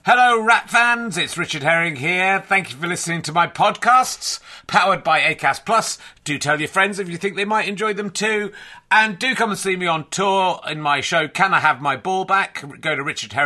Hello, Rat fans. It's Richard Herring here. Thank you for listening to my podcasts, powered by Acast Plus. Do tell your friends if you think they might enjoy them too. And do come and see me on tour in my show, Can I Have My Ball Back? Go to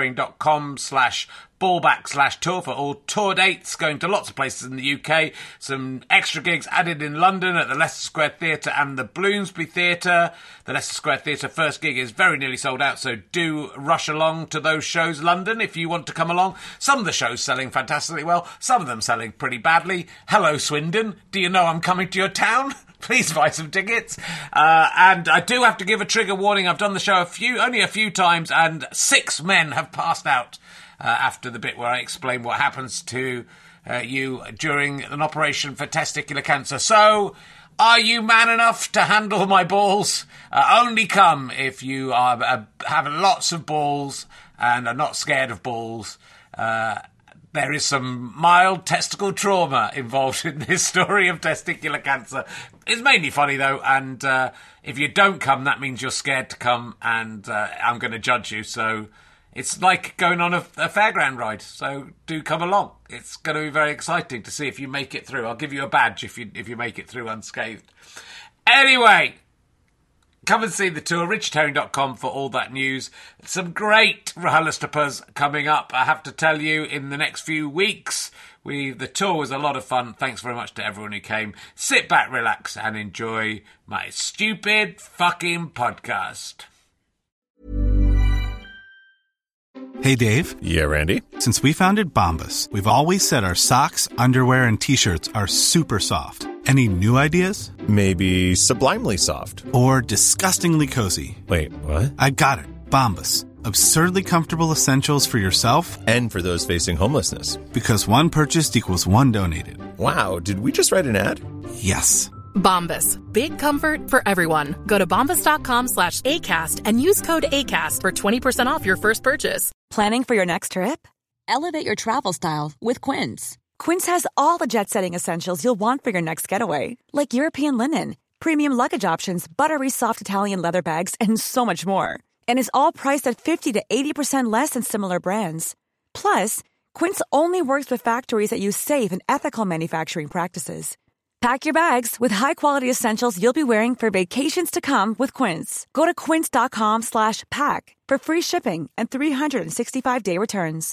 richardherring.com/ballback/tour for all tour dates, going to lots of places in the UK. Some extra gigs added in London at the Leicester Square Theatre and the Bloomsbury Theatre. The Leicester Square Theatre first gig is very nearly sold out, so do rush along to those shows, London, if you want to come along. Some of the shows selling fantastically well, some of them selling pretty badly. Hello, Swindon. Do you know I'm coming to your town? Please buy some tickets. And I do have to give a trigger warning. I've done the show only a few times, and 6 men have passed out after the bit where I explain what happens to you during an operation for testicular cancer. So, are you man enough to handle my balls? Only come if you have lots of balls and are not scared of balls. There is some mild testicle trauma involved in this story of testicular cancer. It's mainly funny, though, and if you don't come, that means you're scared to come, and I'm going to judge you. So it's like going on a fairground ride, so do come along. It's going to be very exciting to see if you make it through. I'll give you a badge if you make it through unscathed. Anyway, come and see the tour, richardherring.com for all that news. Some great RHLSTPs coming up, I have to tell you, in the next few weeks. The tour was a lot of fun. Thanks very much to everyone who came. Sit back, relax, and enjoy my stupid fucking podcast. Hey, Dave. Yeah, Randy. Since we founded Bombas, we've always said our socks, underwear, and T-shirts are super soft. Any new ideas? Maybe sublimely soft. Or disgustingly cozy. Wait, what? I got it. Bombas. Absurdly comfortable essentials for yourself and for those facing homelessness. Because one purchased equals one donated. Wow, did we just write an ad? Yes. Bombas. Big comfort for everyone. Go to bombas.com/ACAST and use code ACAST for 20% off your first purchase. Planning for your next trip? Elevate your travel style with Quince. Quince has all the jet-setting essentials you'll want for your next getaway, like European linen, premium luggage options, buttery soft Italian leather bags, and so much more. And is all priced at 50 to 80% less than similar brands. Plus, Quince only works with factories that use safe and ethical manufacturing practices. Pack your bags with high-quality essentials you'll be wearing for vacations to come with Quince. Go to quince.com/pack for free shipping and 365-day returns.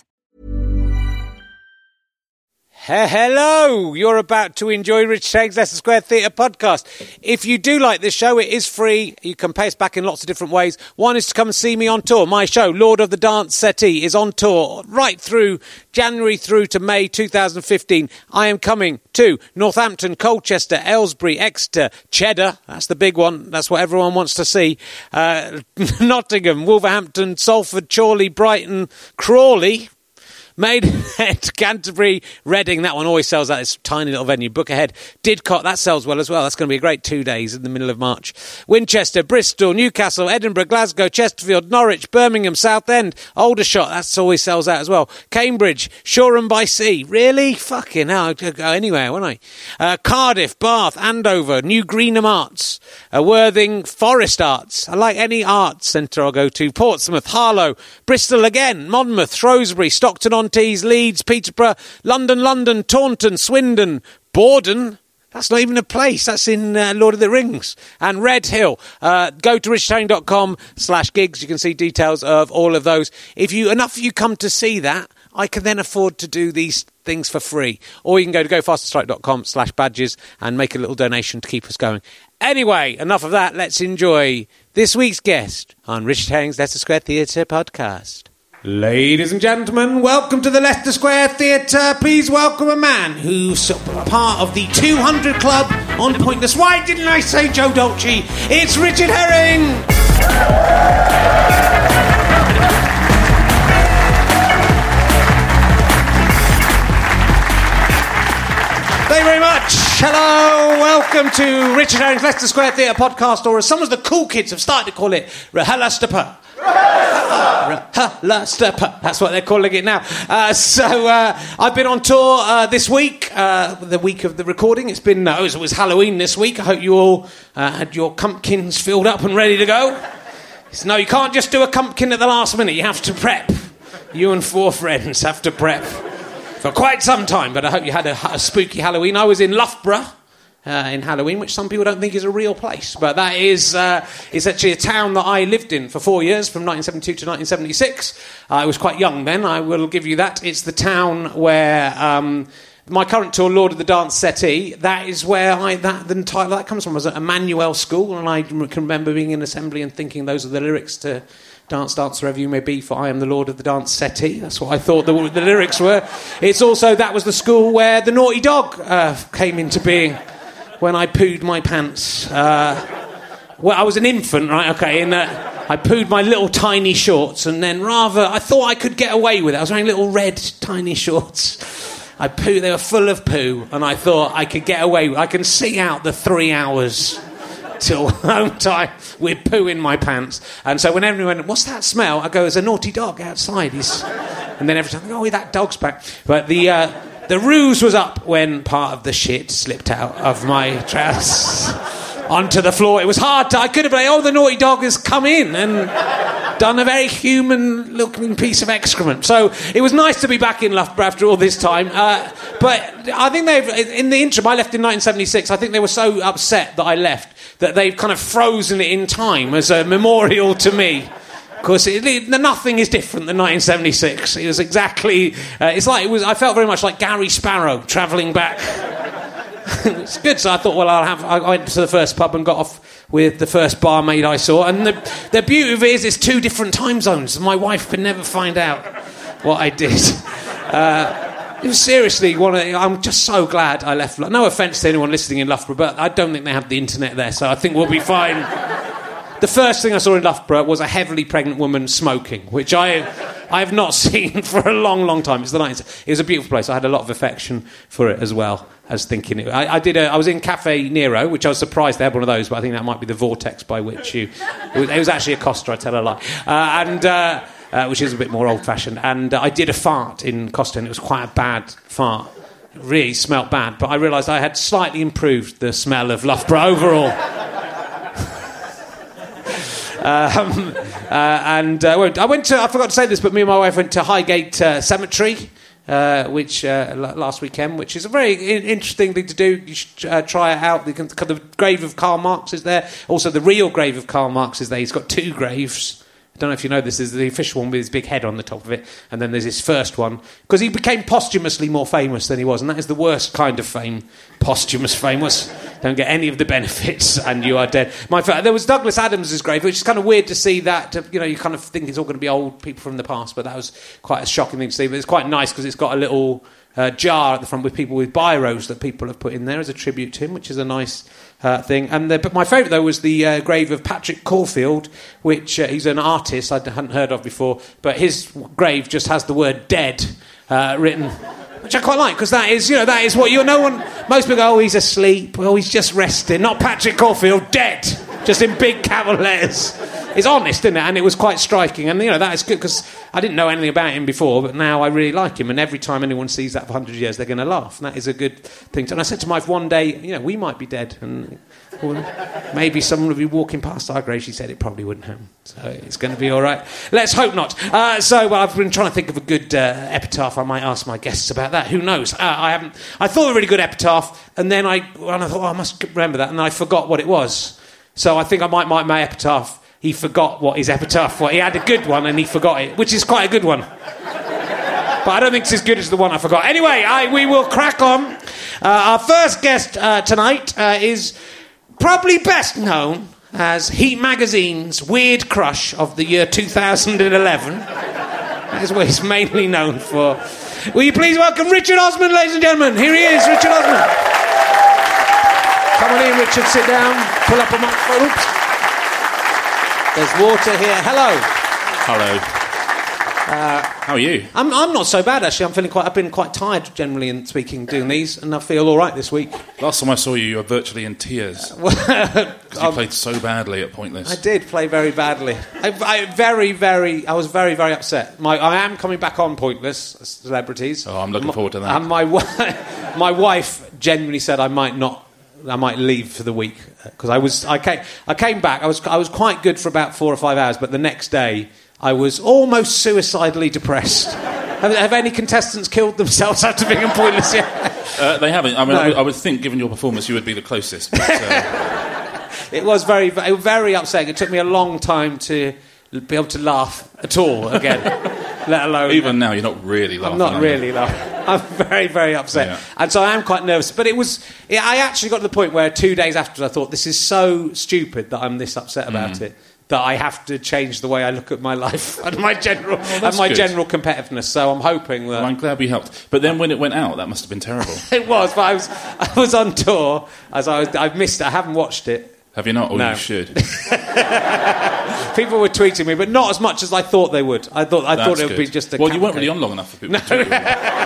Hello! You're about to enjoy Rich Herring's Leicester Square Theatre podcast. If you do like this show, it is free. You can pay us back in lots of different ways. One is to come and see me on tour. My show, Lord of the Dance Settee, is on tour right through January through to May 2015. I am coming to Northampton, Colchester, Aylesbury, Exeter, Cheddar. That's the big one. That's what everyone wants to see. Nottingham, Wolverhampton, Salford, Chorley, Brighton, Crawley, Maidenhead, Canterbury, Reading. That one always sells out. It's a tiny little venue. Book ahead. Didcot, that sells well as well. That's going to be a great 2 days in the middle of March. Winchester, Bristol, Newcastle, Edinburgh, Glasgow, Chesterfield, Norwich, Birmingham, Southend, Aldershot. That always sells out as well. Cambridge, Shoreham by Sea. Really? Fucking hell. I could go anywhere, wouldn't I? Cardiff, Bath, Andover, New Greenham Arts, Worthing, Forest Arts. I like any arts centre I'll go to. Portsmouth, Harlow, Bristol again, Monmouth, Shrewsbury, Stockton-on-Tees, Leeds, Peterborough, London, Taunton, Swindon, Borden. That's not even a place. That's in Lord of the Rings. And Red Hill. Go to richardherring.com/gigs. You can see details of all of those. If enough of you come to see that, I can then afford to do these things for free. Or you can go to gofasterstrike.com/badges and make a little donation to keep us going. Anyway, enough of that. Let's enjoy this week's guest on Richard Herring's Leicester Square Theatre podcast. Ladies and gentlemen, welcome to the Leicester Square Theatre. Please welcome a man who's part of the 200 Club on Pointless. Why didn't I say Joe Dolce? It's Richard Herring! Thank you very much. Hello, welcome to Richard Herring's Leicester Square Theatre podcast, or as some of the cool kids have started to call it, RHLSTP. RHLSTP. That's what they're calling it now. I've been on tour this week, the week of the recording. It was Halloween this week. I hope you all had your pumpkins filled up and ready to go. No, you can't just do a pumpkin at the last minute. You have to prep. You and 4 friends have to prep for quite some time, but I hope you had a spooky Halloween. I was in Loughborough in Halloween, which some people don't think is a real place, but that is actually a town that I lived in for 4 years, from 1972 to 1976. I was quite young then, I will give you that. It's the town where my current tour, Lord of the Dance Settee, that is where the title that comes from. I was at Emmanuel School, and I can remember being in assembly and thinking those are the lyrics to Dance, dance, wherever you may be, for I am the Lord of the Dance Settee. That's what I thought the lyrics were. It's also, that was the school where the naughty dog came into being when I pooed my pants. Well, I was an infant, right? Okay, and I pooed my little tiny shorts, and then I thought I could get away with it. I was wearing little red tiny shorts. I pooed, they were full of poo, and I thought I could get away with it. I can see out the 3 hours till home time with poo in my pants. And so when everyone went, what's that smell? I go, there's a naughty dog outside. And then every time, oh, that dog's back. But the ruse was up when part of the shit slipped out of my trousers onto the floor. It was hard I could have been, the naughty dog has come in and done a very human-looking piece of excrement. So it was nice to be back in Loughborough after all this time. But I think in the interim, I left in 1976, I think they were so upset that I left that they've kind of frozen it in time as a memorial to me. Because nothing is different than 1976. It was exactly... I felt very much like Gary Sparrow travelling back. It's good, so I thought, I went to the first pub and got off with the first barmaid I saw, and the beauty of it is it's 2 different time zones. My wife could never find out what I did. It was seriously I'm just so glad I left. No offence to anyone listening in Loughborough, but I don't think they have the internet there, so I think we'll be fine. The first thing I saw in Loughborough was a heavily pregnant woman smoking, which I have not seen for a long, long time. It's the 90s. It was a beautiful place. I had a lot of affection for it as well as thinking it. I was in Cafe Nero, which I was surprised they had one of those, but I think that might be the vortex by which it was actually a Costa, I tell a lie. Which is a bit more old-fashioned. And I did a fart in Costa, and it was quite a bad fart. It really smelt bad, but I realised I had slightly improved the smell of Loughborough overall. I forgot to say this, but me and my wife went to Highgate Cemetery, which last weekend, which is a very interesting thing to do. You should try it out. The grave of Karl Marx is there. Also, the real grave of Karl Marx is there. He's got 2 graves. I don't know if you know this. There's the official one with his big head on the top of it, and then there's his first one, because he became posthumously more famous than he was, and that is the worst kind of fame. Posthumous famous. Don't get any of the benefits, and you are dead. There was Douglas Adams' grave, which is kind of weird to see that. You kind of think it's all going to be old people from the past, but that was quite a shocking thing to see. But it's quite nice because it's got a little jar at the front with people with biros that people have put in there as a tribute to him, which is a nice thing. But my favourite, though, was the grave of Patrick Caulfield, which he's an artist I hadn't heard of before, but his grave just has the word dead written, which I quite like, because that is what most people go, he's asleep, he's just resting. Not Patrick Caulfield, dead, just in big capital letters. It's honest, isn't it? And it was quite striking, and that is good, because I didn't know anything about him before, but now I really like him, and every time anyone sees that for 100 years, they're going to laugh, and that is a good thing. And I said to my wife one day, we might be dead, and maybe someone will be walking past our grave. She said it probably wouldn't happen, so it's going to be all right. Let's hope not. I've been trying to think of a good epitaph. I might ask my guests about that. Who knows? I thought of a really good epitaph, and then I thought, I must remember that, and then I forgot what it was. So I think I might my epitaph. He forgot what his epitaph was. He had a good one and he forgot it, which is quite a good one. But I don't think it's as good as the one I forgot. Anyway, we will crack on. Our first guest tonight is probably best known as Heat Magazine's weird crush of the year 2011. That is what he's mainly known for. Will you please welcome Richard Osman, ladies and gentlemen? Here he is, Richard Osman. Come on in, Richard, sit down. Pull up a microphone. Oops. There's water here. Hello. How are you? I'm not so bad, actually. I've been quite tired generally in speaking, doing these, and I feel all right this week. Last time I saw you were virtually in tears. You played so badly at Pointless. I did play very badly. I was very, very upset. I am coming back on Pointless, Celebrities. Oh, I'm looking forward to that. And my wife genuinely said I might leave for the week, because I came back. I was quite good for about 4 or 5 hours, but the next day I was almost suicidally depressed. Have any contestants killed themselves after being Pointless yet? They haven't. I mean, No. I would think, given your performance, you would be the closest. But, It was very, very upsetting. It took me a long time to be able to laugh at all again, let alone... even now, you're not really laughing. I'm not are you? really laughing. I'm very, very upset. Yeah. And so I am quite nervous. But I actually got to the point where 2 days after I thought, this is so stupid that I'm this upset about it, that I have to change the way I look at my life and my general good. general competitiveness. So I'm hoping that... Well, I'm glad we helped. But then when it went out, that must have been terrible. It was, but I was on tour. I've missed it. I haven't watched it. Have you not? Or No. you should. People were tweeting me, but not as much as I thought they would. I thought it would be just a... Well, you weren't really on long enough for people to tweet you.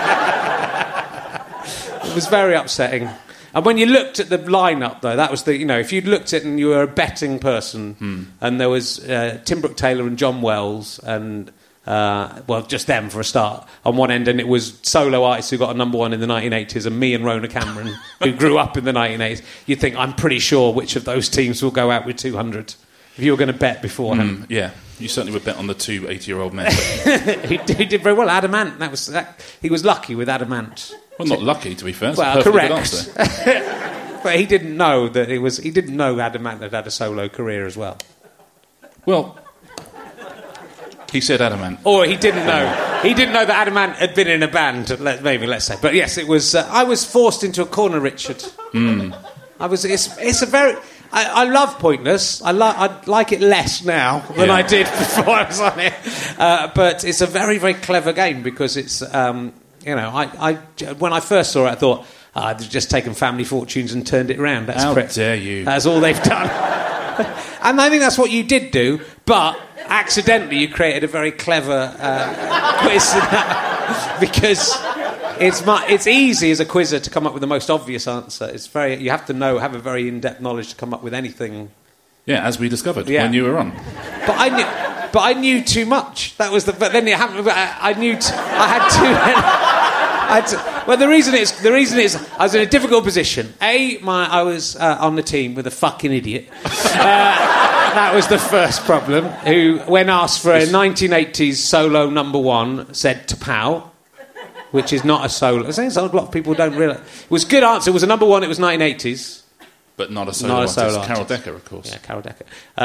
It was very upsetting. And when you looked at the lineup, though, that was the... if you'd looked at it and you were a betting person, and there was Tim Brooke-Taylor and John Wells, and... just them for a start on one end, and it was solo artists who got a number one in the 1980s, and me and Rona Cameron, who grew up in the 1980s. You'd think, I'm pretty sure which of those teams will go out with 200 if you were going to bet beforehand. Yeah, you certainly would bet on the two 80-year-old men. He did very well. Adamant, he was lucky with Adamant. Well, not lucky, to be fair. It's Well, a perfectly correct. good answer. But he didn't know that it was. He didn't know Adamant had a solo career as well. Well, he said Adamant. Or he didn't know. He didn't know that Adamant had been in a band, let's say. But yes, it was... I was forced into a corner, Richard. It's a very... I love Pointless. I like it less now than I did before I was on it. But it's a very, very clever game because it's... when I first saw it, I thought, they've just taken Family Fortunes and turned it around. How dare you. That's all they've done. And I think that's what you did do, but... accidentally you created a very clever quiz because it's easy as a quizzer to come up with the most obvious answer. You have to have a very in-depth knowledge to come up with anything. Yeah, as we discovered when you were on. But I knew too much. That was but then I knew I had too many. Well, the reason is I was in a difficult position. I was on the team with a fucking idiot. That was the first problem. Who, when asked for a 1980s solo number one, said T'Pau, which is not a solo. I think a lot of people don't realise. It was a good answer. It was a number one. It was 1980s. But not a solo artist. Carol Decker, of course. Yeah, Carol Decker.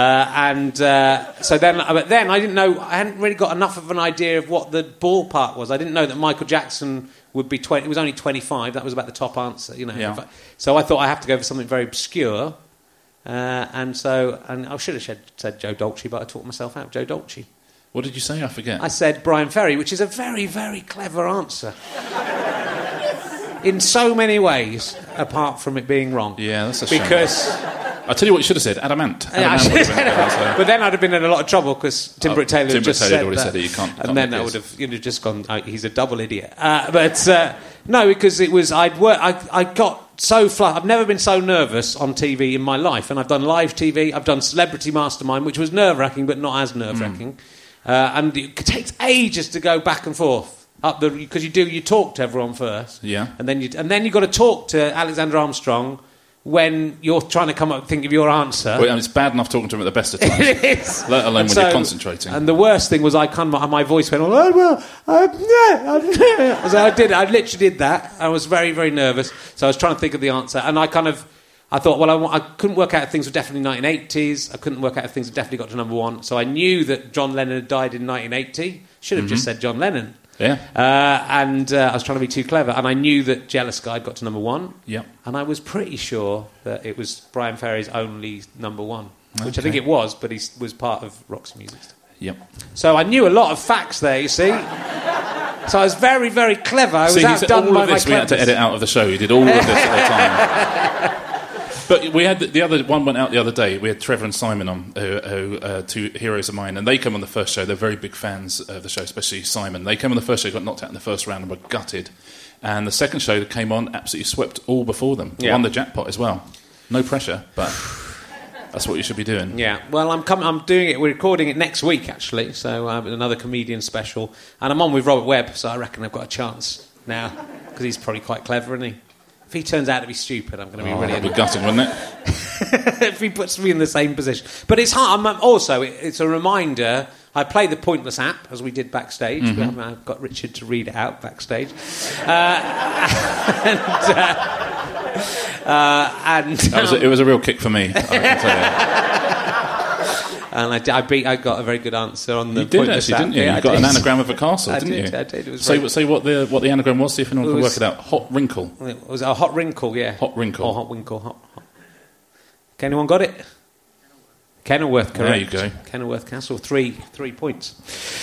So then I didn't know. I hadn't really got enough of an idea of what the ballpark was. I didn't know that Michael Jackson would be 20. It was only 25. That was about the top answer, Yeah. So I thought I have to go for something very obscure. And I should have said Joe Dolce, but I talked myself out. Joe Dolce. What did you say? I forget. I said Brian Ferry, which is a very, very clever answer. In so many ways, apart from it being wrong. Yeah, that's a shame. Because... I'll tell you what you should have said. Adamant. Adamant would have been a good answer. But then I'd have been in a lot of trouble because Tim Brooke-Taylor had just said already that. said that you can't. And then I would have just gone, he's a double idiot. No, because it was... I got so flat. I've never been so nervous on TV in my life. And I've done live TV. I've done Celebrity Mastermind, which was nerve-wracking, but not as nerve-wracking. And it takes ages to go back and forth. Because you talk to everyone first. Yeah. And then you've got to talk to Alexander Armstrong when you're trying to think of your answer. Well, and it's bad enough talking to him at the best of times. It is. Let alone when you're concentrating. And the worst thing was my voice went on, so I literally did that. I was very, very nervous. So I was trying to think of the answer. And I thought, well, I couldn't work out if things were definitely 1980s. I couldn't work out if things had definitely got to number one. So I knew that John Lennon had died in 1980. Should have just said John Lennon. Yeah. I was trying to be too clever. And I knew that Jealous Guy got to number one. Yep. And I was pretty sure that it was Brian Ferry's only number one, which I think it was, but he was part of Roxy Music. Yep. So I knew a lot of facts there, you see. So I was very, very clever. I was outdone by my cleverness. We had to edit out of the show. You did all of this at the time. But we had the other one went out the other day. We had Trevor and Simon on, who two heroes of mine, and they came on the first show. They're very big fans of the show, especially Simon. They came on the first show, got knocked out in the first round, and were gutted. And the second show that came on absolutely swept all before them. Won the jackpot as well. No pressure, but that's what you should be doing. Yeah. Well, I'm doing it. We're recording it next week, actually. So another comedian special, and I'm on with Robert Webb. So I reckon I've got a chance now because he's probably quite clever, isn't he? If he turns out to be stupid, I'm going to be really... That'd be gutting, wouldn't it? If he puts me in the same position. But it's hard. It's a reminder I play the Pointless app, as we did backstage. I've got Richard to read it out backstage. It was a real kick for me, I can tell you. And I got a very good answer on the You did Pointless actually, app. didn't you? Yeah, You got an anagram of a castle, I didn't you? I did. It was Say what the anagram was, see if anyone can work it out. Hot wrinkle. It was a hot wrinkle, yeah. Hot wrinkle. Oh, hot wrinkle. Hot. Anyone got it? Kenilworth, correct. There you go. Kenilworth Castle, 3 points.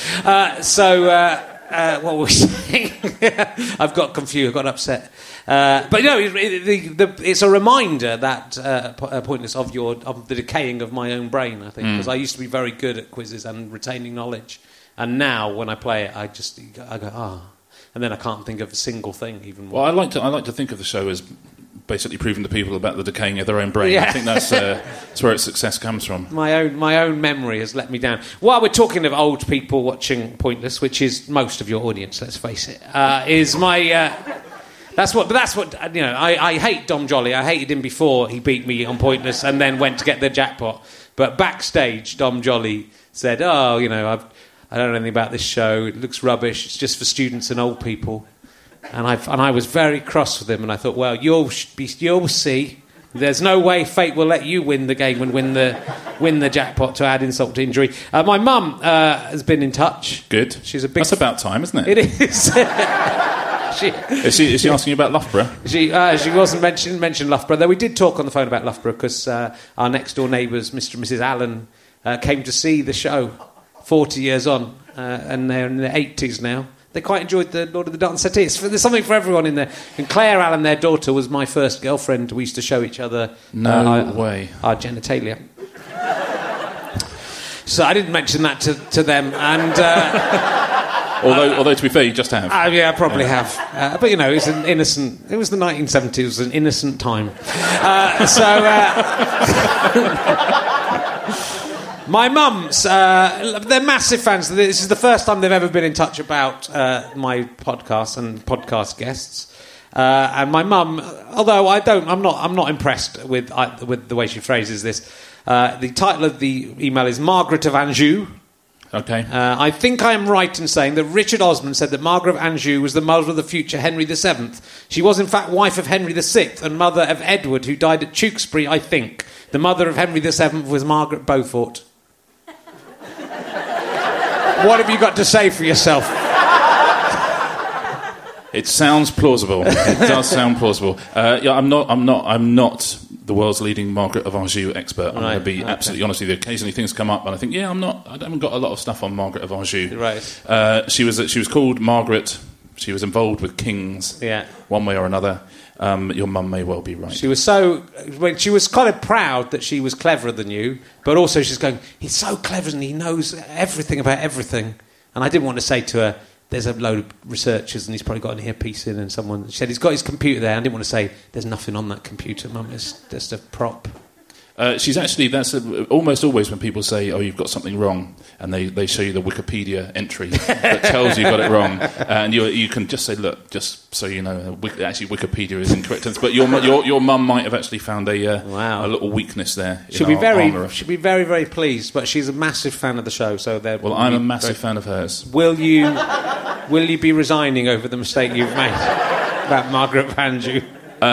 What were we saying? I've got confused, I got upset. But no, it's a reminder that Pointless of the decaying of my own brain, I think, because I used to be very good at quizzes and retaining knowledge, and now when I play it, I go and then I can't think of a single thing even more. Well, I like to think of the show as basically proving to people about the decaying of their own brain. Yeah. I think that's where its success comes from. My own memory has let me down. While we're talking of old people watching Pointless, which is most of your audience, let's face it, is my. That's what you know. I hate Dom Jolly. I hated him before he beat me on Pointless, and then went to get the jackpot. But backstage, Dom Jolly said, "Oh, you know, I don't know anything about this show. It looks rubbish. It's just for students and old people." And I was very cross with him, and I thought, well, you'll see. There's no way fate will let you win the game and win the jackpot to add insult to injury. My mum has been in touch. Good. She's a big. That's about time, isn't it? It is. Is she asking you about Loughborough? She wasn't mentioned Loughborough, though we did talk on the phone about Loughborough because our next door neighbours, Mr. and Mrs. Allen, came to see the show 40 years on, and they're in their 80s now. They quite enjoyed the Lord of the Dance settee. There's something for everyone in there. And Claire Allen, their daughter, was my first girlfriend. We used to show each other our genitalia. So I didn't mention that to them. And although to be fair, you just have. Yeah, I probably have. But you know, it was the 1970s. It was an innocent time. My mum's, they're massive fans. This is the first time they've ever been in touch about my podcast and podcast guests. And my mum, although I'm not impressed with the way she phrases this. The title of the email is Margaret of Anjou. Okay. I think I am right in saying that Richard Osman said that Margaret of Anjou was the mother of the future Henry VII. She was in fact wife of Henry VI and mother of Edward, who died at Tewkesbury, I think. The mother of Henry VII was Margaret Beaufort. What have you got to say for yourself? It sounds plausible. It does sound plausible. Yeah, I'm not the world's leading Margaret of Anjou expert. I'm going to be absolutely honest with you. Occasionally things come up, and I think, I haven't got a lot of stuff on Margaret of Anjou. Right. She was called Margaret. She was involved with kings. Yeah. One way or another. Your mum may well be right. She was she was kind of proud that she was cleverer than you, but also she's going, he's so clever and he knows everything about everything. And I didn't want to say to her, there's a load of researchers and he's probably got an earpiece in, and someone she said he's got his computer there. I didn't want to say there's nothing on that computer, Mum. It's just a prop. She's actually, almost always when people say, oh, you've got something wrong, and they show you the Wikipedia entry that tells you got it wrong, and you can just say, look, just so you know, actually Wikipedia is incorrect. But your mum might have actually found a little weakness there. She'll be very, very pleased, but she's a massive fan of the show. Well, I'm a massive fan of hers. Will you be resigning over the mistake you've made about Margaret of Anjou?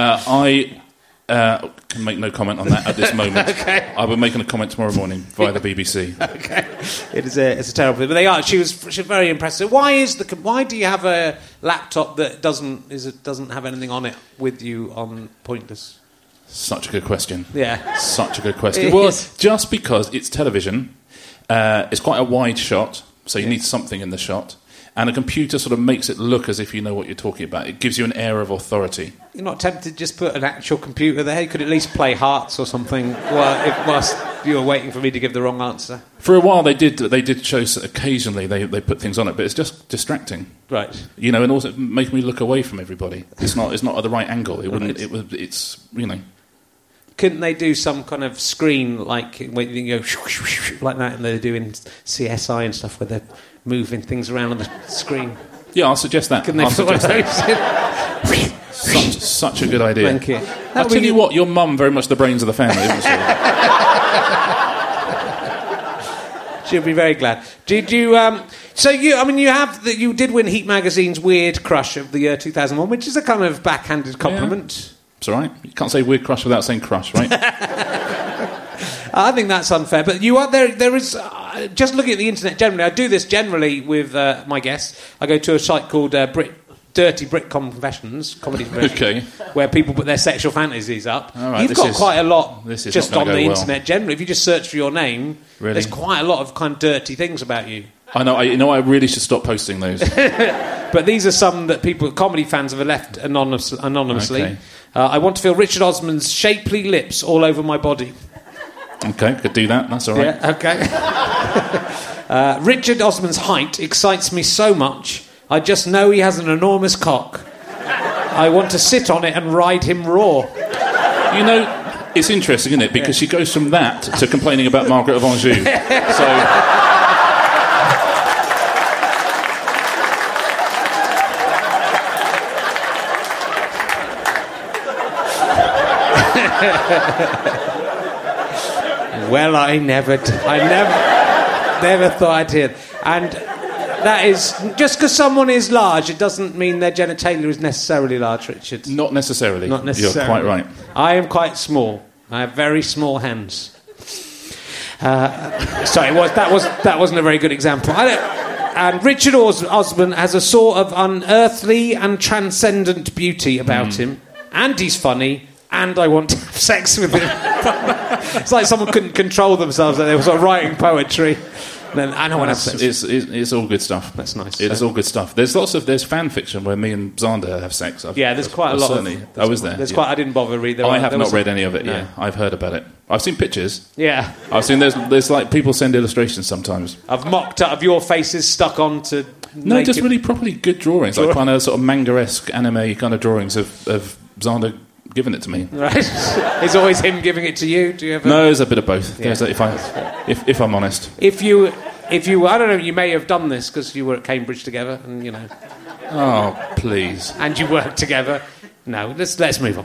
I can make no comment on that at this moment. Okay. I'll be making a comment tomorrow morning via the BBC. Okay, it's a terrible thing, but they are. She was very impressive. Why do you have a laptop that doesn't have anything on it with you on Pointless? Such a good question. Yeah, such a good question. Well, just because it's television, it's quite a wide shot, so you need something in the shot. And a computer sort of makes it look as if you know what you're talking about. It gives you an air of authority. You're not tempted to just put an actual computer there? You could at least play Hearts or something whilst you were waiting for me to give the wrong answer. For a while, they did show occasionally they put things on it, but it's just distracting, right? You know, and also making me look away from everybody. It's not at the right angle. It wouldn't. Right. It's you know. Couldn't they do some kind of screen like when you go like that, and they're doing CSI and stuff where they're moving things around on the screen? Yeah, I'll suggest that. Couldn't they put one of those in? Such a good idea. Thank you. I'll tell you what, your mum very much the brains of the family, isn't she? She'll be very glad. Did you? You did win Heat Magazine's Weird Crush of the year 2001, which is a kind of backhanded compliment. Yeah. It's all right. You can't say Weird Crush without saying crush, right? I think that's unfair, but you are there. There is just looking at the internet generally. I do this generally with my guests. I go to a site called Dirty Brit Confessions, comedy confessions, where people put their sexual fantasies up. Right, You've got quite a lot just on the internet well. generally. If you just search for your name, there's quite a lot of kind of dirty things about you. I know. I really should stop posting those. But these are some that comedy fans have left anonymously. Okay. I want to feel Richard Osman's shapely lips all over my body. Okay, could do that. That's all right. Yeah, okay. Richard Osman's height excites me so much. I just know he has an enormous cock. I want to sit on it and ride him raw. You know, it's interesting, isn't it? Because she goes from that to complaining about Margaret of Anjou. Well, I never thought I'd hear. And that is just because someone is large, it doesn't mean their genitalia is necessarily large, Richard. Not necessarily. Not necessarily. You're quite right. I am quite small. I have very small hands. Sorry, that wasn't a very good example. And Richard Osman has a sort of unearthly and transcendent beauty about him, and he's funny. And I want to have sex with him. It's like someone couldn't control themselves. They were sort of writing poetry. Then I don't want to have sex. It's all good stuff. That's nice. It's all good stuff. There's fan fiction where me and Xander have sex. There's quite a lot. I was there. I didn't bother reading. I have not read any of it. No. Yeah, I've heard about it. I've seen pictures. Yeah, I've seen there's like people send illustrations sometimes. I've mocked up of your faces stuck onto. No, just really properly good drawings, like kind of sort of manga-esque anime kind of drawings of Xander giving it to me. Right. Is always him giving it to you? Do you ever? No, there's a bit of both. Yeah. If I'm honest. If you, I don't know, you may have done this because you were at Cambridge together, and you know. Oh, please. And you worked together. No, let's move on.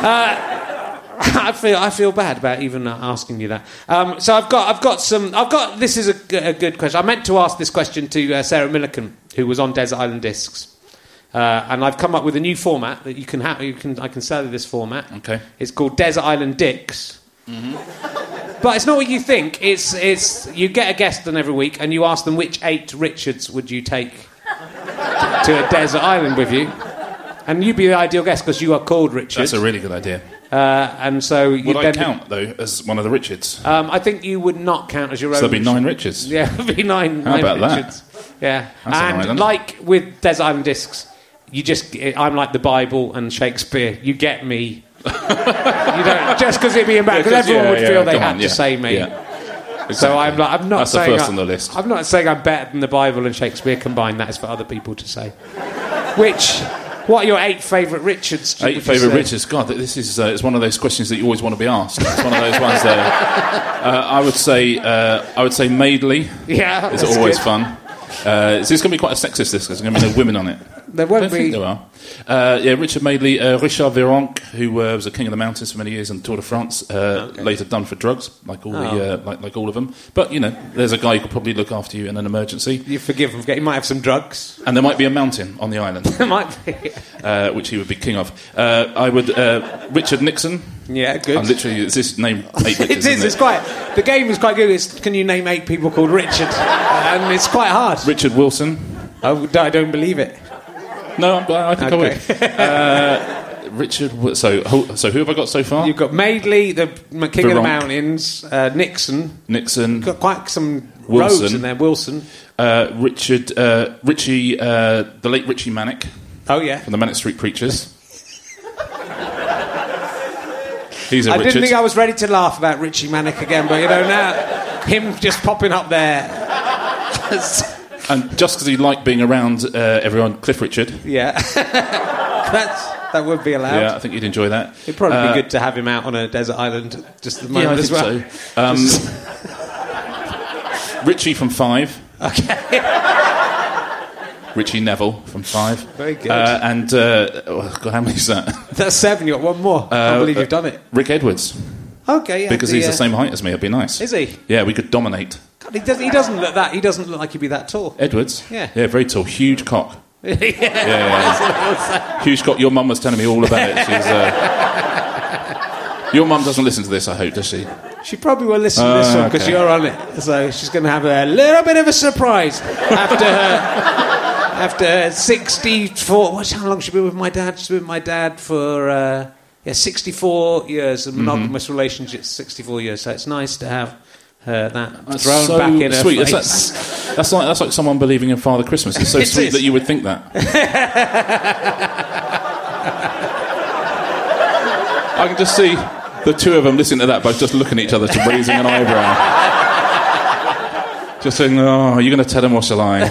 I feel bad about even asking you that. So I've got. This is a good question. I meant to ask this question to Sarah Millican, who was on Desert Island Discs. And I've come up with a new format that you can have. I can sell you this format. Okay. It's called Desert Island Dicks. Mm-hmm. But it's not what you think. It's you get a guest on every week and you ask them which 8 Richards would you take to a desert island with you, and you'd be the ideal guest because you are called Richard. That's a really good idea. And so would I count though as one of the Richards? I think you would not count as your own. So there'd be 9 Richards. Yeah, there'd be 9. How about Richards. That? Yeah, and like with Desert Island Discs. I'm like the Bible and Shakespeare. You get me. You don't just because it'd be embarrassing. Because everyone would feel they had to say me. Yeah. Exactly. So I'm not That's saying the first on the list. I'm not saying I'm better than the Bible and Shakespeare combined. That is for other people to say. What are your 8 favourite Richards? 8 favourite Richards. God, this is it's one of those questions that you always want to be asked. It's one of those ones that I would say Madeley. Yeah, it's always fun. It's going to be quite a sexist list because there's going to be no women on it. There won't be. I think there are. Richard Madeley, Richard Virenque, who was a king of the mountains for many years in Tour de France, later done for drugs, like all of them. But you know, there's a guy who could probably look after you in an emergency. You forgive him. He might have some drugs, and there might be a mountain on the island. There might be, which he would be king of. I would Richard Nixon. Yeah, good. I'm literally, it's this name 8 Richards, it is. It's quite. The game is quite good. Can you name 8 people called Richard? And it's quite hard. Richard Wilson. I don't believe it. No, I think I would. Richard. So who have I got so far? You've got Madeley, the king of the mountains. Nixon. You've got quite some Wilson. rogues in there. Wilson. Richard. Richie. The late Richie Manock. Oh yeah. From the Manic Street Preachers. He's a Richard. I didn't think I was ready to laugh about Richie Manock again, but you know now him just popping up there. And just because he liked being around everyone, Cliff Richard. Yeah. That would be allowed. Yeah, I think you'd enjoy that. It'd probably be good to have him out on a desert island just at the moment as well. So. Richie from 5. Okay. Richie Neville from 5. Very good. And, God, how many is that? That's 7, you've got one more. I can't believe you've done it. Rick Edwards. Okay, yeah. Because he's the same height as me, it'd be nice. Is he? Yeah, we could dominate. He doesn't look that. He doesn't look like he'd be that tall. Edwards? Yeah. Yeah, very tall. Huge cock. Yeah. Huge cock. Your mum was telling me all about it. Your mum doesn't listen to this, I hope, does she? She probably will listen to this one because you're on it. So she's going to have a little bit of a surprise after her 64... How long has she been with my dad? She's been with my dad for 64 years. A monogamous relationship, 64 years. So it's nice to have that thrown back in her sweet. face. That's like someone believing in Father Christmas. It's so sweet that you would think that. I can just see the two of them listening to that, both just looking at each other, just raising an eyebrow. Just saying, oh, are you going to tell him or shall I?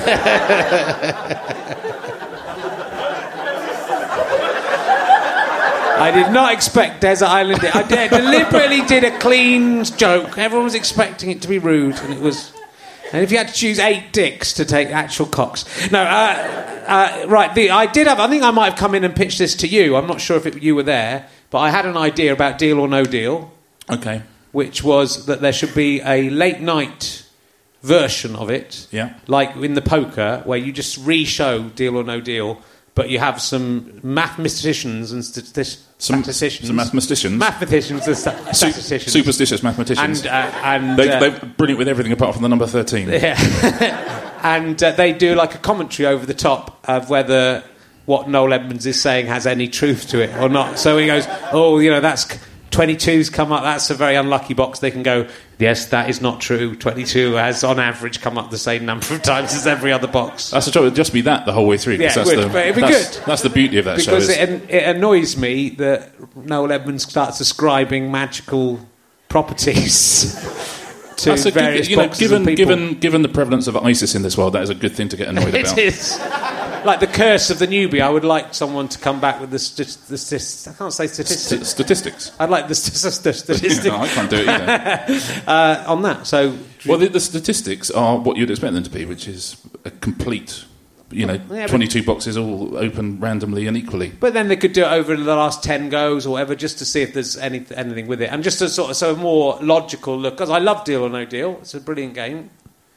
I did not expect Desert Island. I deliberately did a clean joke. Everyone was expecting it to be rude, and it was... And if you had to choose 8 dicks to take actual cocks... No, right, I think I might have come in and pitched this to you. I'm not sure if you were there, but I had an idea about Deal or No Deal. Okay. Which was that there should be a late-night version of it. Yeah. Like in the poker, where you just re-show Deal or No Deal, but you have some mathematicians and statisticians. Some mathematicians. Mathematicians and statisticians. Superstitious mathematicians. They're brilliant with everything apart from the number 13. Yeah. And they do like a commentary over the top of whether what Noel Edmonds is saying has any truth to it or not. So he goes, that's 22's come up, that's a very unlucky box. They can go, yes, that is not true. 22 has, on average, come up the same number of times as every other box. That's the trouble. It'd just be that the whole way through. Yeah, it would, but it'd be good. That's the beauty of that show. Because it annoys me that Noel Edmonds starts ascribing magical properties to various boxes of people. Given the prevalence of ISIS in this world, that is a good thing to get annoyed about. It is. Like the curse of the newbie, I would like someone to come back with the I can't say statistics. Statistics. I'd like the statistics. No, I can't do it either. On that, so... Well, the statistics are what you'd expect them to be, which is a complete... 22 boxes all open randomly and equally. But then they could do it over the last 10 goes or whatever, just to see if there's anything with it. And just a a more logical look, because I love Deal or No Deal. It's a brilliant game.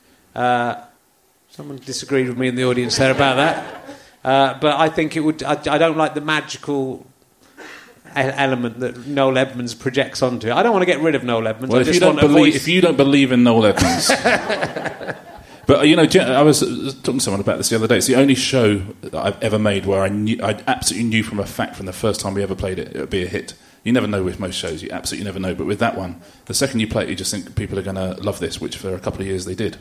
Someone disagreed with me in the audience there about that. But I think it would... I don't like the magical element that Noel Edmonds projects onto it. I don't want to get rid of Noel Edmonds. Well, if you don't believe in Noel Edmonds... But, I was talking to someone about this the other day. It's the only show that I've ever made where I absolutely knew from a fact from the first time we ever played it would be a hit. You never know with most shows. You absolutely never know. But with that one, the second you play it, you just think people are going to love this, which for a couple of years they did.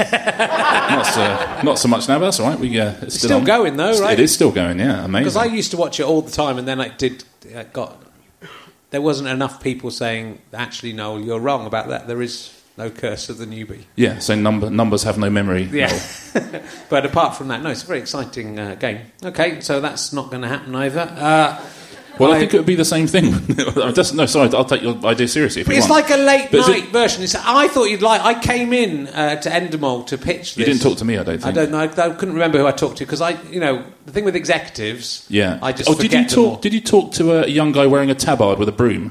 Not so much now, but that's all right. It's still going, though, right? It is still going, yeah. Amazing. Because I used to watch it all the time, and then there wasn't enough people saying, actually, Noel, you're wrong about that. There is... no curse of the newbie. Yeah, so numbers have no memory. Yeah. But apart from that, no, it's a very exciting game. Okay, so that's not going to happen either. I think it would be the same thing. I'll take your idea seriously if you want. It's like a late-night version. I thought you'd like... I came in to Endemol to pitch this. You didn't talk to me, I don't think. I don't know. I couldn't remember who I talked to, because the thing with executives... Yeah. I just forget them all. Did you talk to a young guy wearing a tabard with a broom?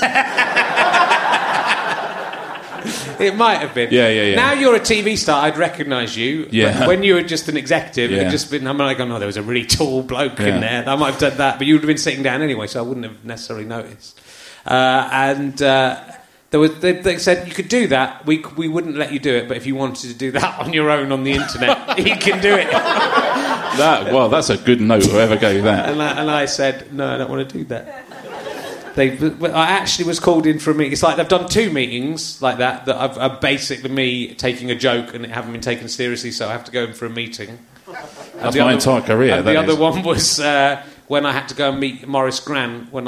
It might have been. Yeah. Now you're a TV star, I'd recognise you. Yeah. But when you were just an executive, yeah. it'd just been... I'm like, there was a really tall bloke in there. I might have done that, but you would have been sitting down anyway, so I wouldn't have necessarily noticed. They said you could do that. We wouldn't let you do it, but if you wanted to do that on your own on the internet, you can do it. That's a good note, whoever gave that. And I said, no, I don't want to do that. I actually was called in for a meeting. It's like they've done 2 meetings like that are basically me taking a joke and it haven't been taken seriously, so I have to go in for a meeting. That's my entire career. And the other one was when I had to go and meet Maurice Gran, who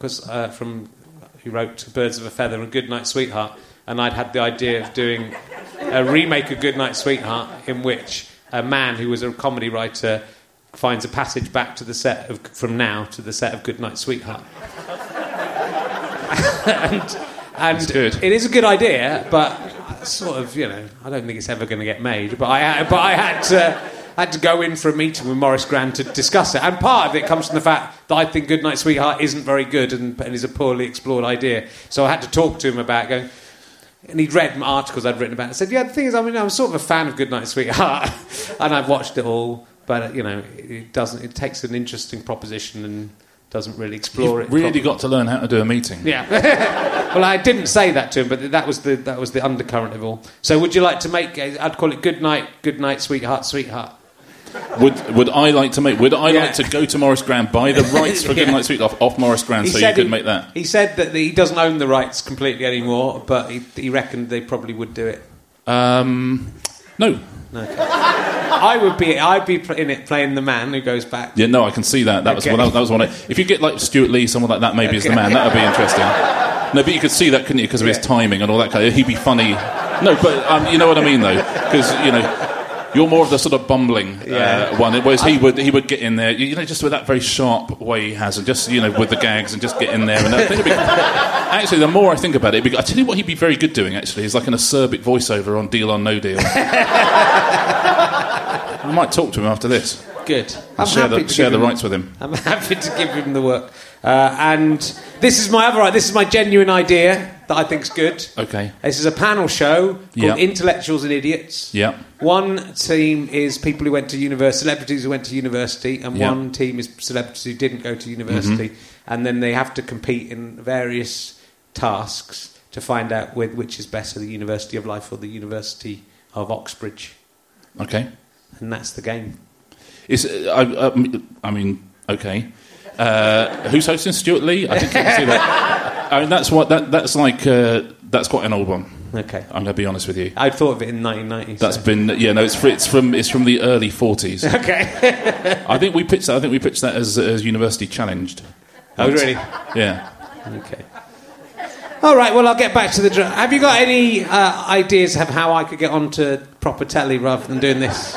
wrote Birds of a Feather and Goodnight Sweetheart, and I'd had the idea of doing a remake of Goodnight Sweetheart in which a man who was a comedy writer finds a passage back to the set of from now to the set of Goodnight Sweetheart. and it is a good idea, but sort of, I don't think it's ever going to get made. But I had to go in for a meeting with Maurice Gran to discuss it, and part of it comes from the fact that I think Goodnight Sweetheart isn't very good and is a poorly explored idea. So I had to talk to him about going, And he'd read articles I'd written about it. I said, yeah, the thing is, I mean, I'm sort of a fan of Goodnight Sweetheart, and I've watched it all, but, it takes an interesting proposition and doesn't really explore it. You've really properly. got to learn how to do a meeting. Yeah. Well, I didn't say that to him, but that was the undercurrent of all. So would you like to make, I'd call it Goodnight Sweetheart, Sweetheart. Would I like to make? Would I like to go to Morris Grand, buy the rights for Goodnight Sweetheart off Morris Grand, so you could make that? He said that he doesn't own the rights completely anymore, but he reckoned they probably would do it. No. I'd be in it playing the man who goes back. Yeah, no, I can see that. That was one. If you get like Stuart Lee, someone like that, maybe as the man, that would be interesting. No, but you could see that, couldn't you? Because of his timing and all that kind of. He'd be funny. No, but you know what I mean, though, because you're more of the sort of bumbling one, whereas he would get in there, just with that very sharp way he has, and just with the gags and just get in there. And I think actually, the more I think about it, I tell you what, he'd be very good doing. Actually, is like an acerbic voiceover on Deal or No Deal. I might talk to him after this. Good. Share the rights with him. I'm happy to give him the work. And this is my genuine idea that I think's good. Okay. This is a panel show called Intellectuals and Idiots. Yeah. One team is people who went to university, celebrities who went to university, and one team is celebrities who didn't go to university. And then they have to compete in various tasks to find out which is better, the University of Life or the University of Oxbridge. Okay. And that's the game. Okay. Who's hosting? Stuart Lee? I think you can see that. I mean, that's quite an old one. Okay. I'm going to be honest with you. I thought of it in 1990. That's been it's from the early 40s. Okay. I think we pitched that as University Challenged. Oh, really? Yeah. Okay. All right. Well, I'll get back to the. Have you got any ideas of how I could get onto proper telly rather than doing this?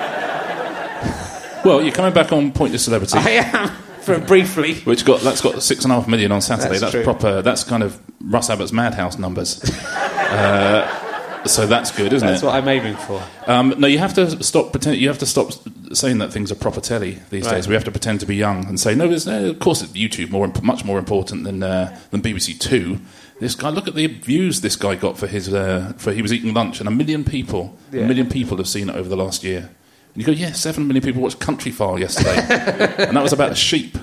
Well, you're coming back on Pointless Celebrity. I am. For briefly, that's got 6.5 million on Saturday. That's true. Proper. That's kind of Russ Abbott's Madhouse numbers. So that's good, isn't it? That's what I'm aiming for. No, you have to stop You have to stop saying that things are proper telly these days. We have to pretend to be young and say no. Of course, it's YouTube much more important than BBC Two. This guy, look at the views this guy got for his. He was eating lunch, and 1 million people. Yeah. 1 million people have seen it over the last year. And you go, 7 million people watched Countryfile yesterday. And that was about a sheep.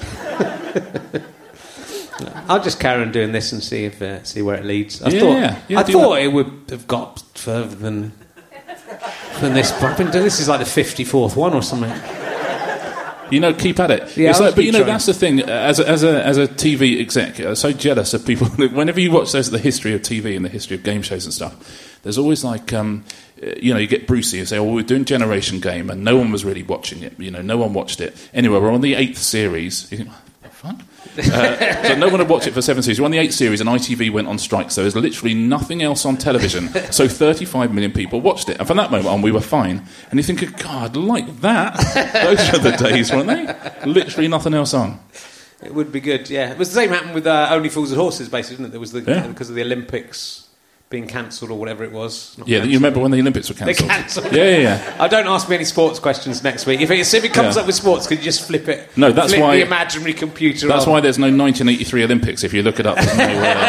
I'll just carry on doing this and see where it leads. I thought it would have got further than this. This is like the 54th one or something. Keep at it. Yeah, but that's the thing. As a TV exec, I'm so jealous of people. Whenever you watch the history of TV and the history of game shows and stuff, there's always like, you get Brucey and say, "Oh, we're doing Generation Game," and no one was really watching it. No one watched it. Anyway, we're on the 8th series. You think, what the fuck? So no one had watched it for 7 series. We're on the 8th series, and ITV went on strike. So there's literally nothing else on television. So 35 million people watched it, and from that moment on, we were fine. And you think, God, like that? Those were the days, weren't they? Literally nothing else on. It would be good. Yeah, it was the same happened with Only Fools and Horses, basically, didn't it? There was because of the Olympics being cancelled or whatever it was. You remember when the Olympics were cancelled? They cancelled. Yeah. Don't ask me any sports questions next week. If it comes up with sports, could you just flip it? No, that's why the imaginary computer. That's why there's no 1983 Olympics. If you look it up, there's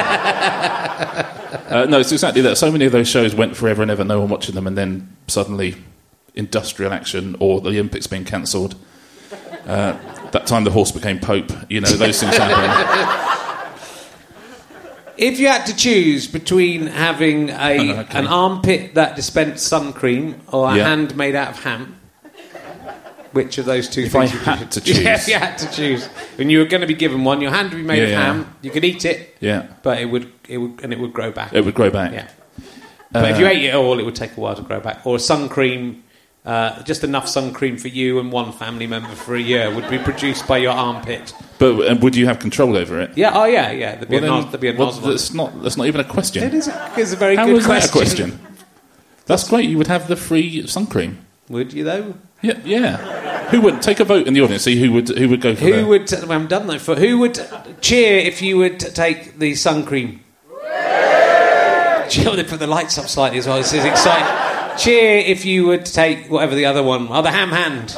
no. No, it's exactly that. So many of those shows went forever and ever, no one watching them, and then suddenly, industrial action or the Olympics being cancelled. That time the horse became Pope. Those things happen. If you had to choose between having an armpit that dispensed sun cream or a hand made out of ham, which of those two things? If I had to choose. Yeah, if you had to choose. When you were going to be given one, your hand would be made of ham. You could eat it. Yeah. But it would grow back. It would grow back. Yeah. But if you ate it all, it would take a while to grow back. Or sun cream. Just enough sun cream for you and one family member for a year would be produced by your armpit. But would you have control over it? Yeah. Oh, yeah. There'd be a nozzle. That's not even a question. It is. It's a very How good is question. That a question? That's great. You would have the free sun cream. Would you though? Yeah. Who would take a vote in the audience? See who would go for. Who would? I haven't done that for. Who would cheer if you would take the sun cream? Cheer. They put the lights up slightly as well. This is exciting. Cheer if you would take whatever the other one. Oh, the ham hand.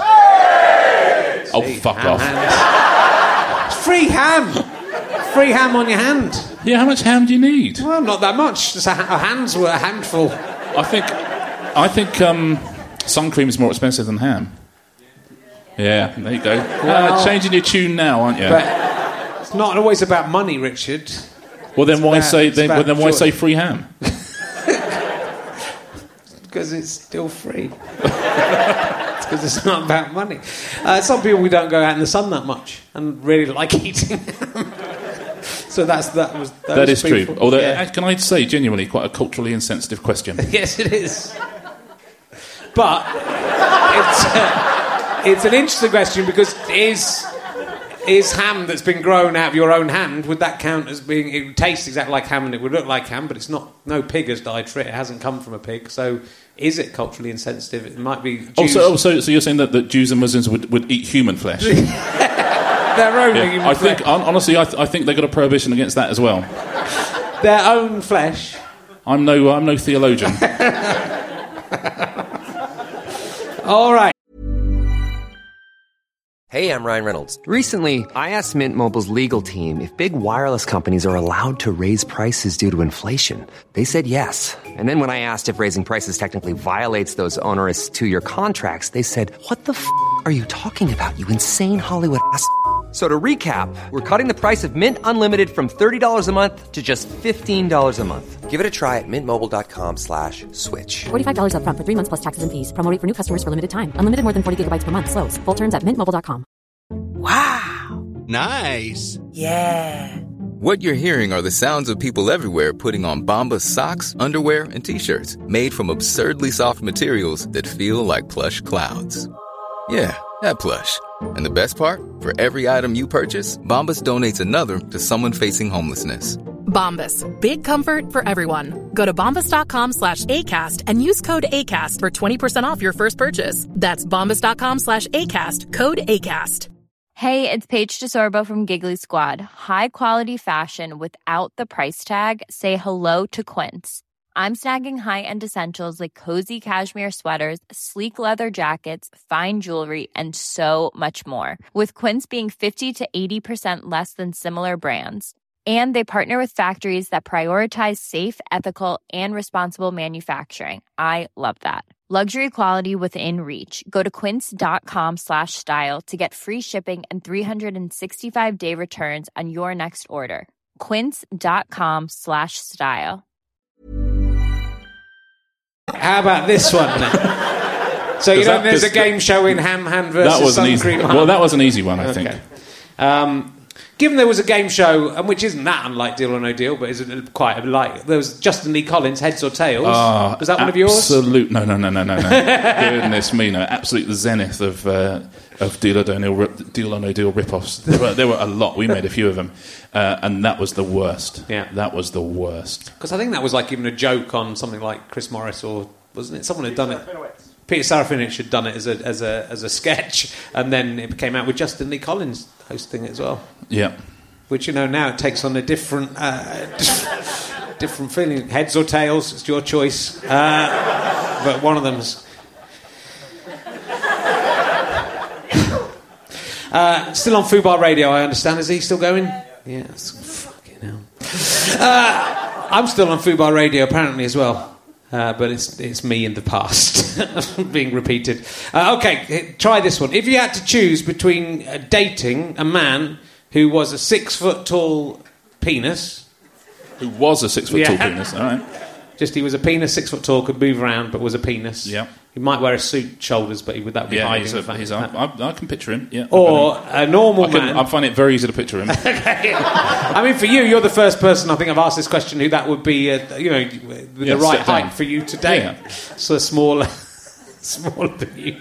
Oh, fuck off. It's free ham. Free ham on your hand. Yeah, how much ham do you need? Well, not that much. Just our hands were a handful. I think sun cream is more expensive than ham. Yeah, there you go. Changing your tune now, aren't you? But it's not always about money, Richard. Well, then why say free ham? Because it's still free. It's because it's not about money. Some people, we don't go out in the sun that much and really like eating ham. So that is true. Although, can I say, genuinely, quite a culturally insensitive question? Yes, it is. But it's an interesting question because is ham that's been grown out of your own hand, would that count as being... It would taste exactly like ham and it would look like ham, but it's not... No pig has died for it. It hasn't come from a pig. So is it culturally insensitive? It might be... Jews. So you're saying that Jews and Muslims would eat human flesh? Their own human flesh. Honestly, I think they've got a prohibition against that as well. Their own flesh? I'm no theologian. All right. Hey, I'm Ryan Reynolds. Recently, I asked Mint Mobile's legal team if big wireless companies are allowed to raise prices due to inflation. They said yes. And then when I asked if raising prices technically violates those onerous 2-year contracts, they said, "What the f*** are you talking about, you insane Hollywood ass?" So to recap, we're cutting the price of Mint Unlimited from $30 a month to just $15 a month. Give it a try at mintmobile.com/switch. $45 up front for 3 months plus taxes and fees. Promo rate for new customers for limited time. Unlimited more than 40 gigabytes per month. Slows full terms at mintmobile.com. Wow. Nice. Yeah. What you're hearing are the sounds of people everywhere putting on Bombas socks, underwear, and T-shirts made from absurdly soft materials that feel like plush clouds. Yeah, that plush. And the best part? For every item you purchase, Bombas donates another to someone facing homelessness. Bombas. Big comfort for everyone. Go to bombas.com/ACAST and use code ACAST for 20% off your first purchase. That's bombas.com/ACAST. Code ACAST. Hey, it's Paige DeSorbo from Giggly Squad. High quality fashion without the price tag. Say hello to Quince. I'm snagging high-end essentials like cozy cashmere sweaters, sleek leather jackets, fine jewelry, and so much more. With Quince being 50 to 80% less than similar brands. And they partner with factories that prioritize safe, ethical, and responsible manufacturing. I love that. Luxury quality within reach. Go to quince.com/style to get free shipping and 365-day returns on your next order. Quince.com/style. How about this one then? So there's a game show in Ham Hand versus Sun Cream Ham. Well, that was an easy one, I think. Given there was a game show, and which isn't that unlike Deal or No Deal, but is quite alike. There was Justin Lee Collins, Heads or Tails. Was that one of yours? Absolute. No. Goodness me, no. Absolute zenith of Deal or No Deal rip-offs. There were a lot. We made a few of them. And that was the worst. Yeah. That was the worst. Because I think that was like even a joke on something like Chris Morris, or wasn't it? Someone had done it. Peter Serafinowicz had done it as a sketch, and then it came out with Justin Lee Collins hosting it as well. Yeah. Which, now it takes on a different feeling. Heads or tails, it's your choice. But one of them's... still on Fubar Radio, I understand. Is he still going? Yes. Fucking hell. I'm still on Fubar Radio, apparently, as well. But it's me in the past being repeated. Okay, try this one. If you had to choose between dating a man who was a 6-foot-tall penis... Who was a 6-foot-tall penis, all right. Just he was a penis, 6 foot tall, could move around, but was a penis. Yeah. He might wear a suit shoulders, but that would be hiding the fact. I can picture him. Yeah. Or a normal man. I find it very easy to picture him. Okay. I mean, for you're the first person I think I've asked this question who that would be, with the right height for you to date. Yeah. So smaller than you.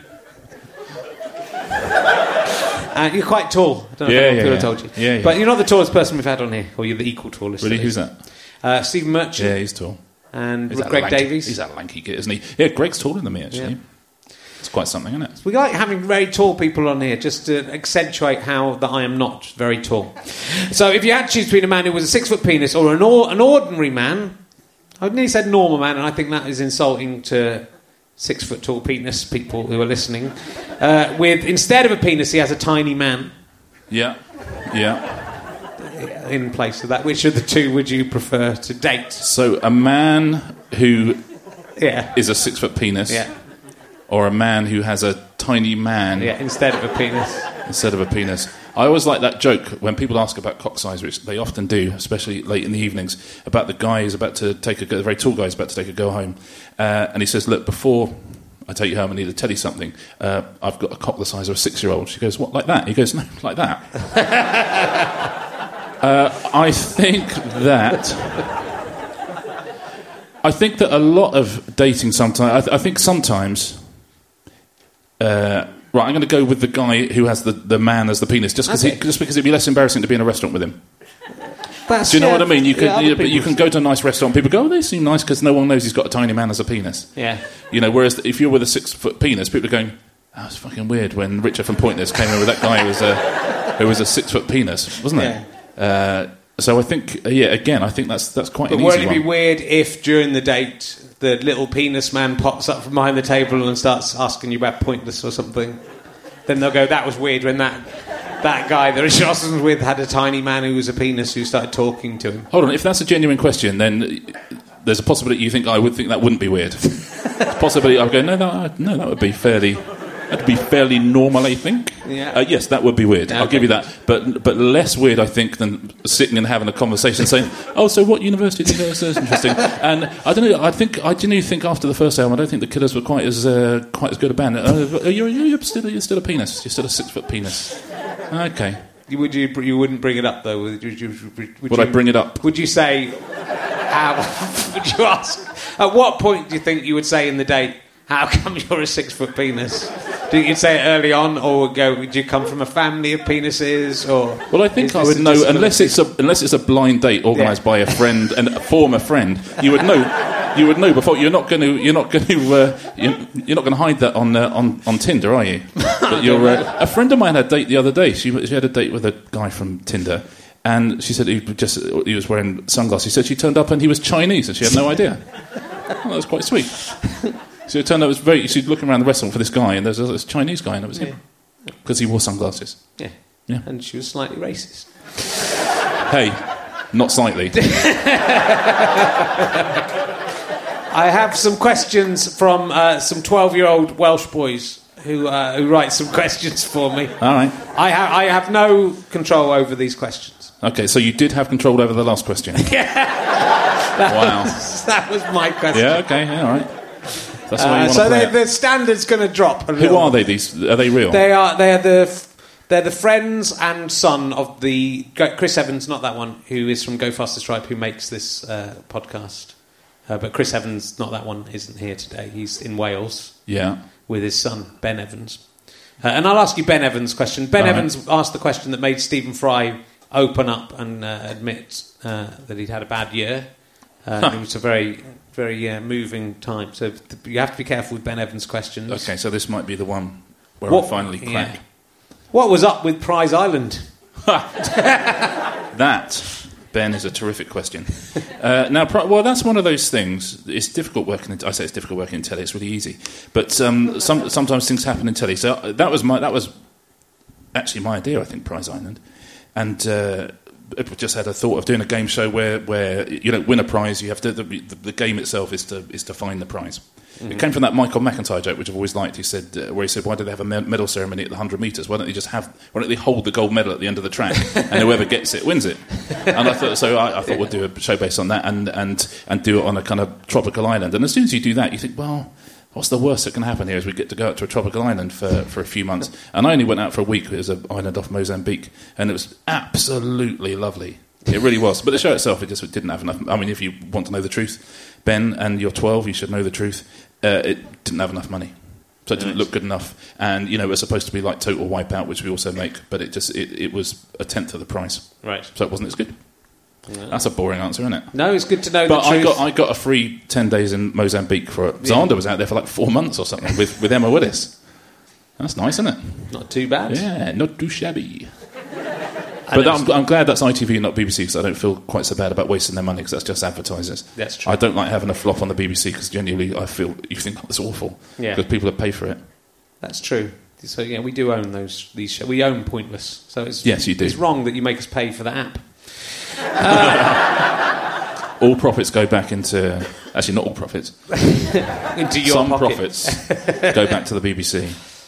You're quite tall. I don't know if I told you. Yeah. But you're not the tallest person we've had on here, or you're the equal tallest. Really? Who's that? Stephen Merchant. Yeah, he's tall. And Greg Davies. He's that lanky kid, isn't he? Yeah, Greg's taller than me, actually. Yeah. It's quite something, isn't it? We like having very tall people on here just to accentuate how that I am not very tall. So if you had to choose between a man who was a 6-foot penis or an ordinary man, I nearly said normal man, and I think that is insulting to 6-foot-tall penis people who are listening. Instead of a penis, he has a tiny man. Yeah. in place of that? Which of the two would you prefer to date? So a man who is a 6-foot penis, or a man who has a tiny man instead of a penis. Instead of a penis. I always like that joke when people ask about cock size, which they often do, especially late in the evenings, about the guy who's about to take the very tall guy who's about to take a girl home, and he says, "Look, before I take you home, I need to tell you something. I've got a cock the size of a 6-year-old." She goes, "What, like that?" He goes, "No, like that." I think that a lot of dating sometimes... I think sometimes... Right, I'm going to go with the guy who has the man as the penis, just because it'd be less embarrassing to be in a restaurant with him. Do you know what I mean? You can go to a nice restaurant, people go, "Oh, they seem nice," because no one knows he's got a tiny man as a penis. Yeah. You know, whereas if you're with a 6-foot penis, people are going, "Oh, it's fucking weird when Richard from Pointless came in with that guy who was a 6-foot penis," wasn't it? Yeah. So I think, again, I think that's quite an easy one. But won't it be weird if during the date the little penis man pops up from behind the table and starts asking you about Pointless or something? Then they'll go, "That was weird when that guy that Richard Austin was with had a tiny man who was a penis who started talking to him." Hold on, if that's a genuine question, then there's a possibility you think I would think that wouldn't be weird. There's a possibility I would go, no, that would be fairly normal, I think. Yeah. Yes, that would be weird. Okay. I'll give you that. But less weird, I think, than sitting and having a conversation saying, "Oh, so what university do you go to? That's interesting." And I don't know. I genuinely think after the first album, I don't think the Killers were quite as good a band. You're still a penis. You're still a 6-foot penis. Okay. You wouldn't bring it up though? Would I bring it up? Would you say? Would you ask? At what point do you think you would say in the date, "How come you're a 6-foot penis"? Do you say it early on, or do you come from a family of penises? Or well, I think I would know unless it's a blind date organised by a friend and a former friend. You would know. You would know before. You're not going to hide that on Tinder, are you? But a friend of mine had a date the other day. She had a date with a guy from Tinder. And she said he was wearing sunglasses. She said she turned up and he was Chinese and she had no idea. Well, that was quite sweet. So it turned out she's looking around the restaurant for this guy and there's this Chinese guy and it was him. Because he wore sunglasses. Yeah. And she was slightly racist. Hey, not slightly. I have some questions from some 12-year-old Welsh boys who write some questions for me. All right. I have no control over these questions. Okay, so you did have control over the last question. That was my question. Yeah, okay, all right. That's the way you want to play it. The standard's going to drop. Who are they? Are they real? They're the friends and son of the Chris Evans, not that one, who is from Go Faster Stripe, who makes this podcast. But Chris Evans, not that one, isn't here today. He's in Wales. Yeah. With his son Ben Evans. And I'll ask you Ben Evans' question. Ben Evans asked the question that made Stephen Fry open up and admit that he'd had a bad year. It was a very, very moving time. So you have to be careful with Ben Evans' questions. Okay, so this might be the one where I finally crack. Yeah. What was up with Prize Island? That, Ben, is a terrific question. Now, that's one of those things. It's difficult working. I say it's difficult working in telly. It's really easy, but sometimes things happen in telly. So that was actually my idea. I think Prize Island, and it just had a thought of doing a game show where you don't win a prize. You have to the game itself is to find the prize. Mm-hmm. It came from that Michael McIntyre joke, which I've always liked. He said, "Why do they have a medal ceremony at the 100 metres? Why don't they hold the gold medal at the end of the track, and whoever gets it wins it?" And I thought we'd do a show based on that, and do it on a kind of tropical island. And as soon as you do that, you think, well, what's the worst that can happen here? Is we get to go out to a tropical island for a few months. And I only went out for a week. It was an island off Mozambique, and it was absolutely lovely. It really was. But the show itself, it didn't have enough. I mean, if you want to know the truth, Ben, and you're 12, you should know the truth. It didn't have enough money, so it didn't look good enough. And it was supposed to be like Total Wipeout, which we also make, but it was a tenth of the price. Right. So it wasn't as good. Yeah. That's a boring answer, isn't it? No, it's good to know the truth. But I got a free 10 days in Mozambique for it. Yeah. Xander was out there for like 4 months or something with Emma Willis. That's nice, isn't it? Not too bad. Yeah, not too shabby. But I'm glad that's ITV, not BBC, because I don't feel quite so bad about wasting their money, because that's just advertisers. That's true. I don't like having a flop on the BBC, because genuinely I feel you think that's awful. Yeah. Because people have paid for it. That's true. So yeah, we do own these shows. We own Pointless. So yes, you do. It's wrong that you make us pay for the app. All profits go back into... Actually, not all profits. Into your Some pocket. profits go back to the BBC.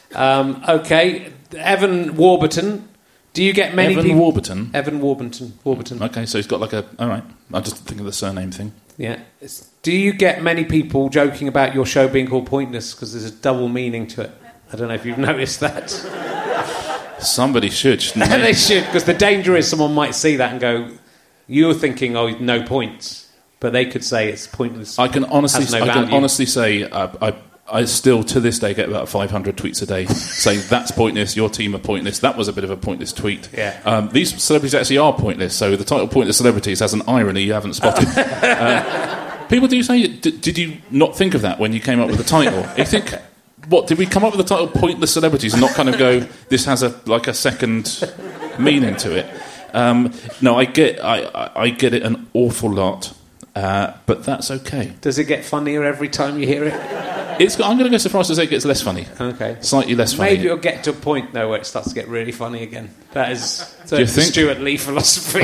Okay, Evan Warburton. Do you get many Evan people... Warburton? Evan Warburton. Okay, so he's got like a... All right, I'm just thinking of the surname thing. Yeah. Do you get many people joking about your show being called Pointless because there's a double meaning to it? I don't know if you've noticed that. Somebody should, shouldn't they? They should, because the danger is someone might see that and go, you're thinking, oh, no points. But they could say it's pointless. I can honestly say I still, to this day, get about 500 tweets a day saying, that's pointless, your team are pointless, that was a bit of a pointless tweet. Yeah. These celebrities actually are pointless, so the title Pointless Celebrities has an irony you haven't spotted. People do say, did you not think of that when you came up with the title? You think, what, did we come up with the title Pointless Celebrities and not kind of go, this has a second meaning to it? No, I get it an awful lot. But that's okay. Does it get funnier every time you hear it? I'm going to go so far as to say it gets less funny. Okay. Slightly less funny. Maybe it'll get to a point, though, where it starts to get really funny again. That is Do you think? Stuart Lee philosophy.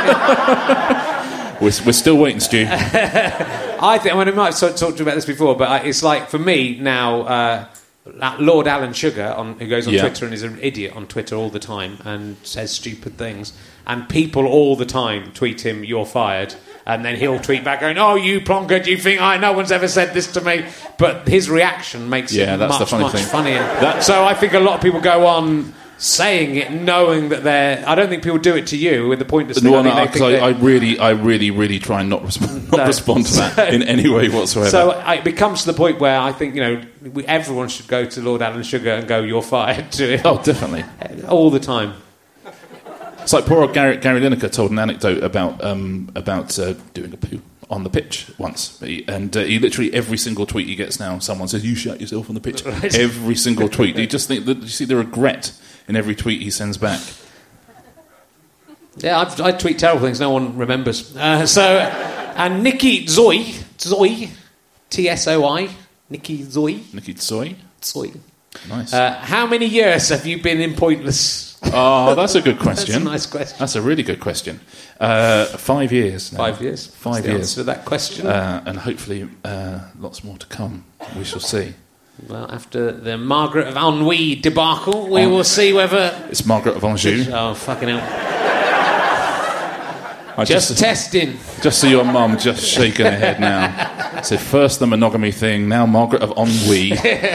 We're still waiting, Stu. I might have talked to you about this before, but it's like, for me, now... Lord Alan Sugar, who goes on Twitter and is an idiot on Twitter all the time and says stupid things, and people all the time tweet him, "You're fired," and then he'll tweet back going, "Oh, you plonker, do you think no one's ever said this to me?" But his reaction makes it that's the funny much thing. funnier. So I think a lot of people go on saying it knowing that they're... I don't think people do it to you with the pointless thing. I really try and not respond to that in any way whatsoever. So it becomes to the point where I think, everyone should go to Lord Alan Sugar and go, "You're fired," to him. Oh, definitely. All the time. It's like poor old Gary Lineker told an anecdote about doing a poo on the pitch once. He literally, every single tweet he gets now, someone says, "You shat yourself on the pitch." Right. Every single tweet. You just think that you see the regret in every tweet he sends back. Yeah, I tweet terrible things no one remembers. And Nikki Zoy, Tsoi, Nikki Zoy. Nice. How many years have you been in Pointless? Oh, that's a good question. That's a nice question. That's a really good question. 5 years now. 5 years. 5 years. Answer to that question. And hopefully lots more to come. We shall see. Well, after the Margaret of Ennui debacle, we will see whether... It's Margaret of Anjou. Oh, fucking hell. Just testing. Just see your mum just shaking her head now. So first the monogamy thing, now Margaret of Ennui.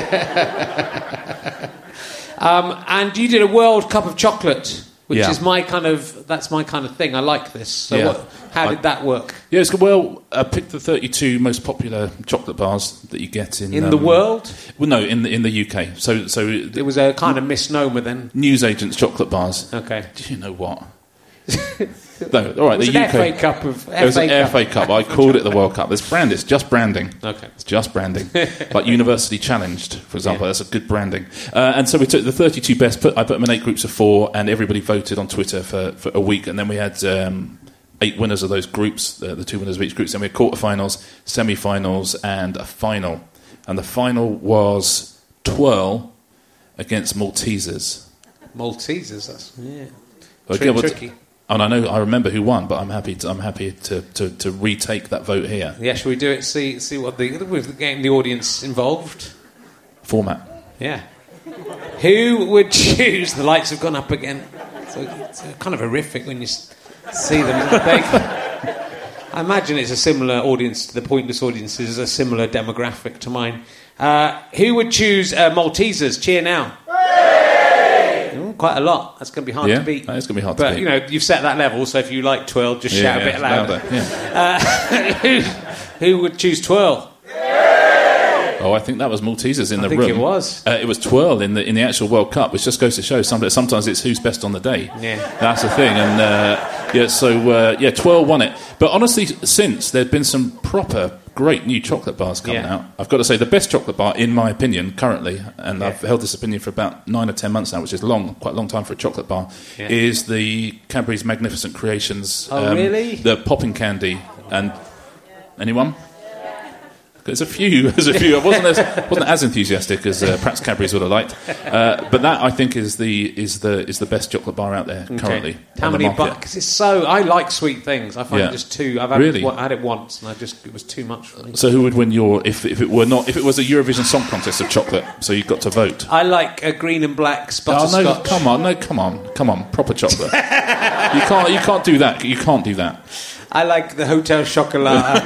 And you did a World Cup of Chocolate, which is that's my kind of thing. I like this. So how did that work? Yeah, it's good. Well, I picked the 32 most popular chocolate bars that you get in the world. Well, no, in the UK. So it was a kind of misnomer then. Newsagent's chocolate bars. Okay. Do you know what? No, all right. It was the an UK FA Cup of. It was an FA Cup. I called it the World Cup. It's just branding. Okay, it's just branding. Like University Challenged, for example, that's a good branding. And so we took the 32 best. I put them in 8 groups of 4, and everybody voted on Twitter for a week. And then we had 8 winners of those groups, the 2 winners of each group. So we had quarterfinals, semi-finals, and a final. And the final was Twirl against Maltesers. Maltesers, that's tricky. And I remember who won, but I'm happy to retake that vote here. Yeah, shall we do it? See what we're getting the audience involved. Format. Yeah. Who would choose? The lights have gone up again. So it's kind of horrific when you see them. I imagine it's a similar audience. The Pointless audience is a similar demographic to mine. Who would choose Maltesers? Cheer now. Quite a lot. That's going to be hard to beat. That is going to be hard to beat. But, you've set that level, so if you like Twirl, just shout a bit louder. Who would choose Twirl? Oh, I think that was Maltesers in the room. I think it was. It was Twirl in the actual World Cup, which just goes to show sometimes it's who's best on the day. Yeah. That's the thing. And, Twirl won it. But honestly, since there'd been some proper great new chocolate bars coming out. I've got to say, the best chocolate bar, in my opinion, currently, and I've held this opinion for about 9 or 10 months now, which is quite a long time for a chocolate bar, is the Cadbury's Magnificent Creations. Oh, really? The popping candy. And anyone? There's a few. I wasn't as enthusiastic as perhaps Cadbury's would have liked, but that I think is the best chocolate bar out there currently. How many bucks? It's so. I like sweet things. I find it just too. I've had it once, and it was too much for me. So who would win if it was a Eurovision Song Contest of chocolate? So you got to vote. I like a green and black butterscotch. Oh, come on, proper chocolate. You can't do that. You can't do that. I like the Hotel Chocolat.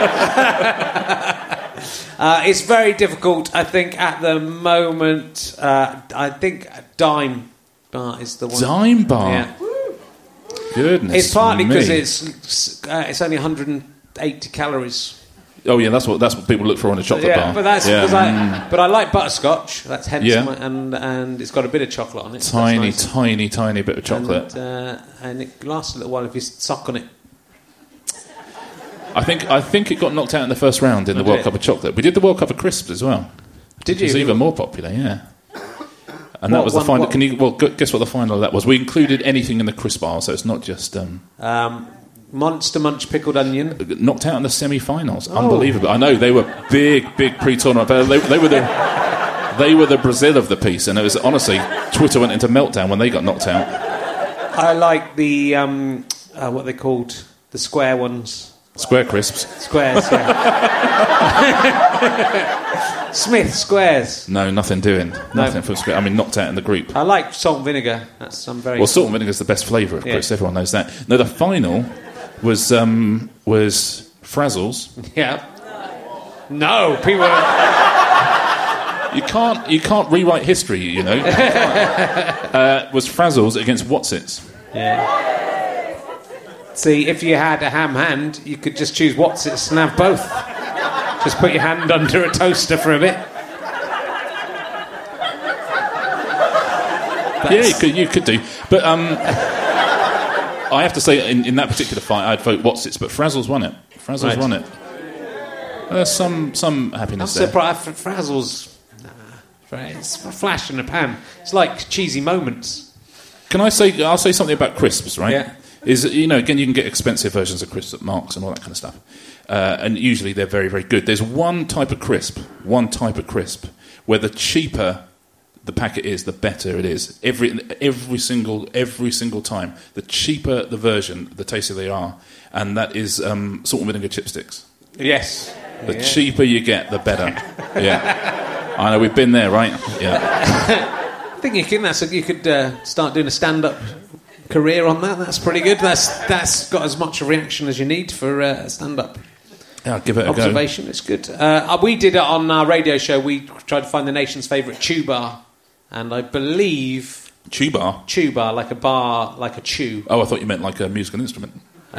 It's very difficult, I think, at the moment. I think Dime Bar is the one. Dime Bar? Yeah. Goodness. It's partly because it's only 180 calories. Oh yeah, that's what people look for on a chocolate bar. But that's because I like butterscotch. That's hence and it's got a bit of chocolate on it. Tiny bit of chocolate. And it lasts a little while if you suck on it. I think it got knocked out in the first round in the World Cup of Chocolate. We did the World Cup of Crisps as well. Did you? It was even more popular, yeah. And that was the final. Guess what the final of that was? We included anything in the crisp bar, so it's not just Monster Munch pickled onion. Knocked out in the semi-finals. Unbelievable. I know they were big pre-tournament. They were the Brazil of the piece, and it was honestly Twitter went into meltdown when they got knocked out. I like the what they called the square ones. Square crisps. Squares, yeah. Smith squares. No, nothing doing. Nothing from square. I mean, knocked out in the group. I like salt and vinegar. Salt and vinegar is the best flavour of crisps. Everyone knows that. No, the final was Frazzles. Yeah. No, people. You can't rewrite history. You know. Was Frazzles against Wotsits. Yeah. See, if you had a ham hand, you could just choose Wotsits and have both. Just put your hand under a toaster for a bit. You could do. But I have to say, in that particular fight, I'd vote Wotsits, but Frazzles won it. Frazzles won it. There's some happiness there. I'm surprised. Frazzles, it's a flash in the pan. It's like cheesy moments. I'll say something about crisps, right? Yeah. Again, you can get expensive versions of crisps at Marks and all that kind of stuff. And usually they're very, very good. There's one type of crisp, where the cheaper the packet is, the better it is. Every single time. The cheaper the version, the tastier they are. And that is salt and vinegar chipsticks. Yes. The cheaper you get, the better. Yeah. I know, we've been there, right? Yeah. I think you could start doing a stand-up career on that. That's pretty good. That's got as much a reaction as you need for stand-up. Yeah, I'll give it a observation. Go. It's good. We did it on our radio show. We tried to find the nation's favourite chew bar, and I believe chew bar, like a bar, like a chew. Oh, I thought you meant like a musical instrument.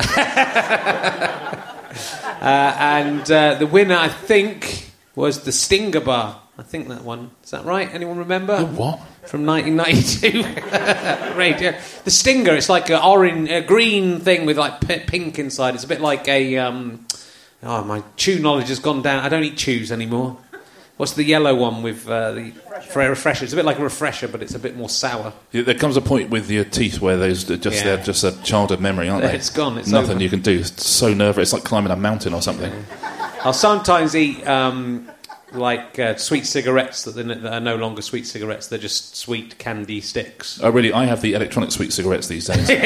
And the winner, I think, was the Stinger bar. I think that one. Is that right? Anyone remember? The what? From 1992 radio. The Stinger. It's like a green thing with like pink inside. It's a bit like a. My chew knowledge has gone down. I don't eat chews anymore. What's the yellow one with the refresher? It's a bit like a refresher, but it's a bit more sour. Yeah, there comes a point with your teeth where they're just a childhood memory, aren't they? It's gone. It's nothing over. You can do. It's so nervous. It's like climbing a mountain or something. I'll sometimes eat sweet cigarettes that are no longer sweet cigarettes. They're just sweet candy sticks. Oh, really? I have the electronic sweet cigarettes these days. And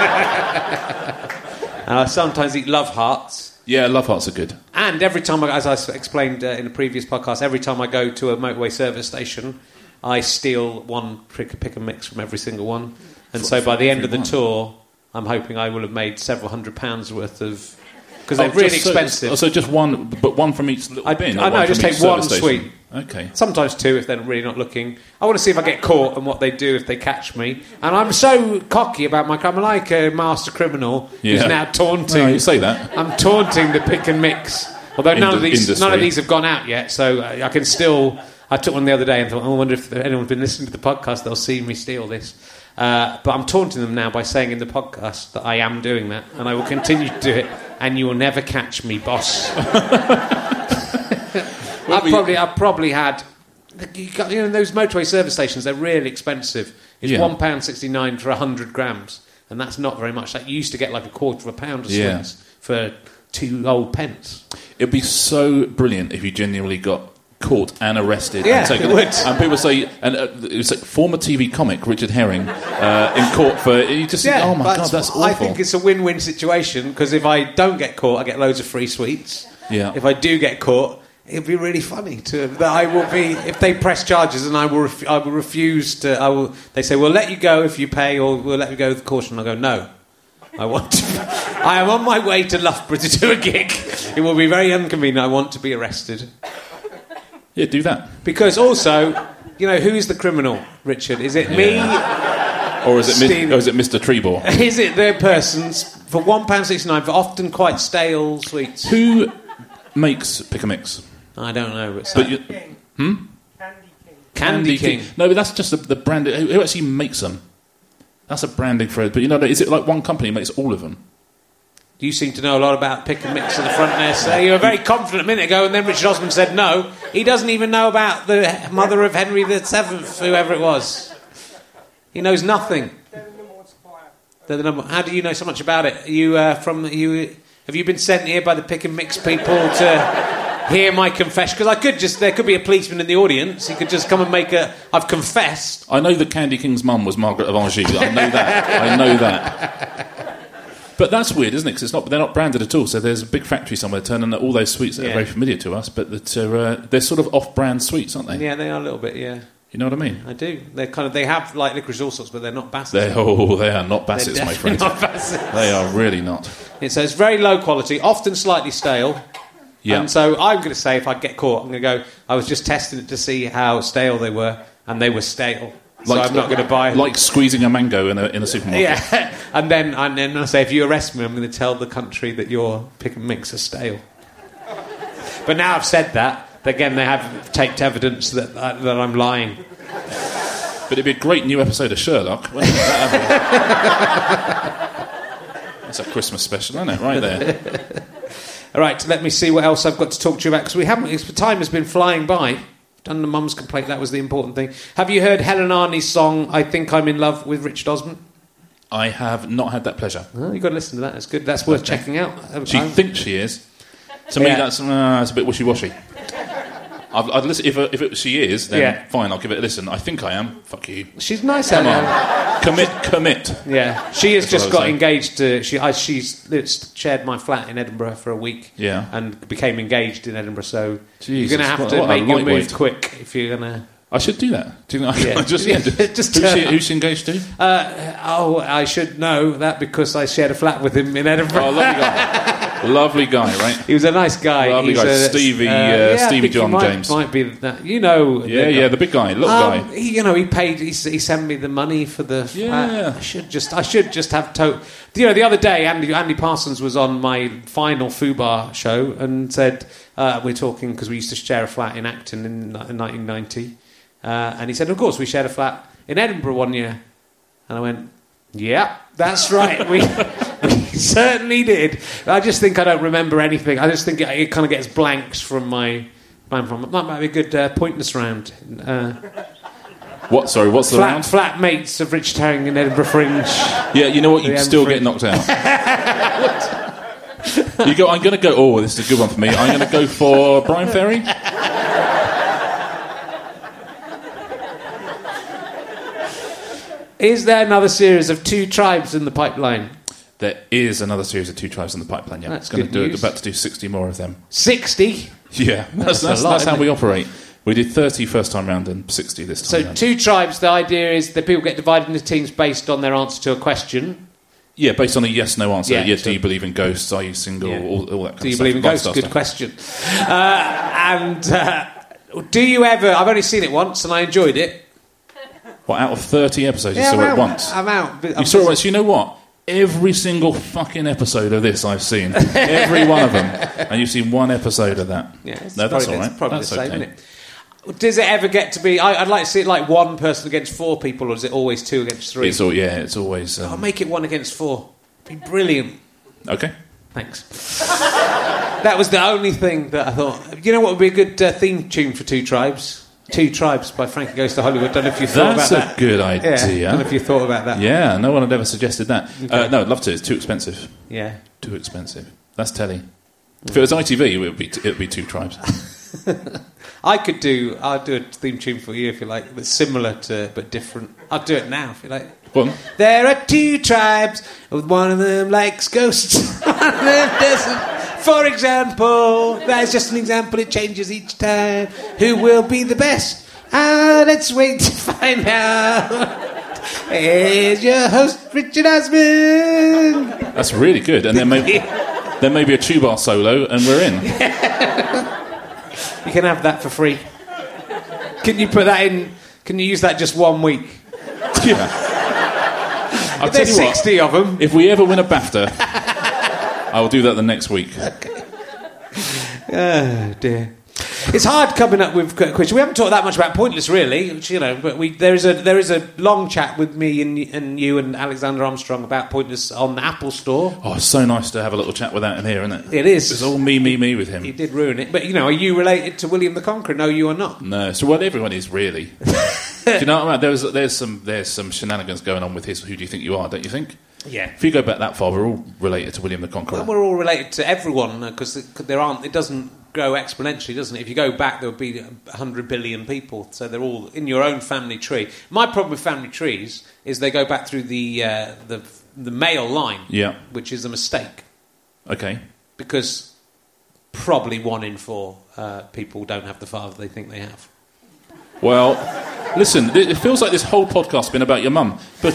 I sometimes eat Love Hearts. Yeah, Love Hearts are good. And every time, as I explained in the previous podcast, every time I go to a motorway service station, I steal one pick and mix from every single one. And so by the end of the tour, I'm hoping I will have made several £100 worth of... Because they're really expensive. So just one, but one from each little bin? I just take one sweet. Okay. Sometimes two if they're really not looking. I want to see if I get caught and what they do if they catch me. And I'm so cocky about my... I'm like a master criminal who's now taunting... No, you say that. I'm taunting the pick and mix. Although none of these have gone out yet, so I can still... I took one the other day and thought, I wonder if anyone's been listening to the podcast, they'll see me steal this. But I'm taunting them now by saying in the podcast that I am doing that, and I will continue to do it, and you will never catch me, boss. I've probably had... those motorway service stations, they're really expensive. It's £1.69 for 100 grams, and that's not very much. That you used to get like £0.25 of sweets for 2 old pence. It'd be so brilliant if you genuinely got caught and arrested. Yeah, and taken. it would. And people say, and it was like former TV comic Richard Herring in court for. You just think, oh my God, that's awful. I think it's a win-win situation because if I don't get caught, I get loads of free sweets. Yeah. If I do get caught, it'd be really funny that I will be. If they press charges and I will refuse to. They say we'll let you go if you pay, or we'll let you go with caution. I go no. I want to. I am on my way to Loughborough to do a gig. It will be very inconvenient. I want to be arrested. Yeah, do that. Because also, who's the criminal, Richard? Is it me? Or is it Mr. Treebor? Is it the persons for £1.69 for often quite stale sweets? Who makes Pick a Mix? I don't know. Candy King. No, but that's just the brand. Who actually makes them? That's a branding phrase. But is it like one company makes all of them? You seem to know a lot about Pick and Mix at the front there, so you were very confident a minute ago, and then Richard Osman said no. He doesn't even know about the mother of Henry VII, whoever it was. He knows nothing. They're the number. How do you know so much about it? Have you been sent here by the Pick and Mix people to hear my confession? Because there could be a policeman in the audience. He could just come and I've confessed. I know that Candy King's mum was Margaret of Anjou. I know that. But that's weird, isn't it? Because they're not branded at all. So there's a big factory somewhere turning all those sweets that are very familiar to us, but that they're sort of off-brand sweets, aren't they? Yeah, they are a little bit. Yeah. You know what I mean? I do. They have like licorice all sorts, but they're not Bassett's. They are not Bassett's, my friend. Not Bassett's. They are really not. So it's very low quality, often slightly stale. Yeah. And so I'm going to say, if I get caught, I'm going to go. I was just testing it to see how stale they were, and they were stale. So I'm not going to buy... Like squeezing a mango in a supermarket. Yeah, and then I say, if you arrest me, I'm going to tell the country that your Pick and Mix are stale. But now I've said that, again, they have taped evidence that I'm lying. But it'd be a great new episode of Sherlock. Wouldn't it? That's a Christmas special, isn't it? Right there. All right, let me see what else I've got to talk to you about, because time has been flying by. Done the mum's complaint, that was the important thing. Have you heard Helen Arney's song, I Think I'm in Love with Richard Osman? I have not had that pleasure. Oh, you've got to listen to that, that's good. That's worth checking out. She thinks she is. To me, that's a bit wishy-washy. I'd listen, if she is, then fine, I'll give it a listen. I think I am. Fuck you. She's nice, Come on. Commit. Yeah. She has just got engaged to... She's shared my flat in Edinburgh for a week. Yeah. And became engaged in Edinburgh, so Jesus, you're going to have to make your move quick if you're going to... I should do that. Do you know? Who's she engaged to? I should know that because I shared a flat with him in Edinburgh. Oh, lovely guy. Lovely guy, right? He was a nice guy. Lovely guy. Stevie John James. Might be that. The big guy, little guy. He paid. He sent me the money for the flat. I should just have the other day, Andy Parsons was on my final Fubar show and said we're talking because we used to share a flat in Acton in 1990. And he said, of course, we shared a flat in Edinburgh one year. And I went, yeah, that's right. We certainly did. I just think I don't remember anything. I just think it kind of gets blanks from my... That might be a good pointless round. What's the round? Flat mates of Richard Herring in Edinburgh Fringe. Yeah, you know what? You'd still get knocked out. You go, I'm going to go... Oh, this is a good one for me. I'm going to go for Brian Ferry. Is there another series of 2 Tribes in the pipeline? There is another series of 2 Tribes in the pipeline, yeah. That's good news. About to do 60 more of them. 60? Yeah, that's how we operate. We did 30 first time round and 60 this time round. 2 Tribes, the idea is that people get divided into teams based on their answer to a question. Yeah, based on a yes/no answer. Yeah, do you believe in ghosts? Are you single? Yeah. All that kind of stuff. Do you believe in ghosts? Good question. Do you ever... I've only seen it once and I enjoyed it. What, out of 30 episodes you saw it once? I'm out. You saw it once. You know what? Every single fucking episode of this I've seen. Every one of them. And you've seen one episode of that. Yeah, no, that's all right. It's probably that's the same, okay. Isn't it? Does it ever get to be... I'd like to see it like 1 person against 4 people, or is it always 2 against 3? It's always... I'll make it 1 against 4. It'd be brilliant. Okay. Thanks. That was the only thing that I thought... You know what would be a good theme tune for 2 Tribes? 2 Tribes by Frankie Goes to Hollywood. Don't know if you thought about that. That's a good idea. Yeah, don't know if you thought about that. Yeah, no one had ever suggested that. Okay. No, I'd love to. It's too expensive. Yeah. Too expensive. That's telly. If it was ITV, it would be Two Tribes. I'll do a theme tune for you if you like, that's similar to but different. I'll do it now if you like. Well, there are two tribes, one of them likes ghosts, one of them doesn't. For example, that's just an example, it changes each time. Who will be the best? Let's wait to find out. Here's your host, Richard Osman. That's really good. And then maybe a tuba solo, and we're in. You can have that for free. Can you put that in? Can you use that just 1 week? Yeah. I'll There's tell you 60 of them. If we ever win a BAFTA, I will do that the next week. Okay. Oh dear. It's hard coming up with questions. We haven't talked that much about Pointless, really. Which, but there is a long chat with me and you and Alexander Armstrong about Pointless on the Apple Store. Oh, it's so nice to have a little chat with that in here, isn't it? It is. It's all me with him. He did ruin it. But are you related to William the Conqueror? No, you are not. No. So everyone is really. Do you know what I mean? There's some shenanigans going on with his Who Do You Think You Are? Don't you think? Yeah. If you go back that far, we're all related to William the Conqueror. Well, we're all related to everyone because there aren't. It doesn't grow exponentially, doesn't it? If you go back, there would be 100 billion people, so they're all in your own family tree. My problem with family trees is they go back through the male line, which is a mistake. Okay. Because probably 1 in 4 people don't have the father they think they have. Well, listen, it feels like this whole podcast's been about your mum, but...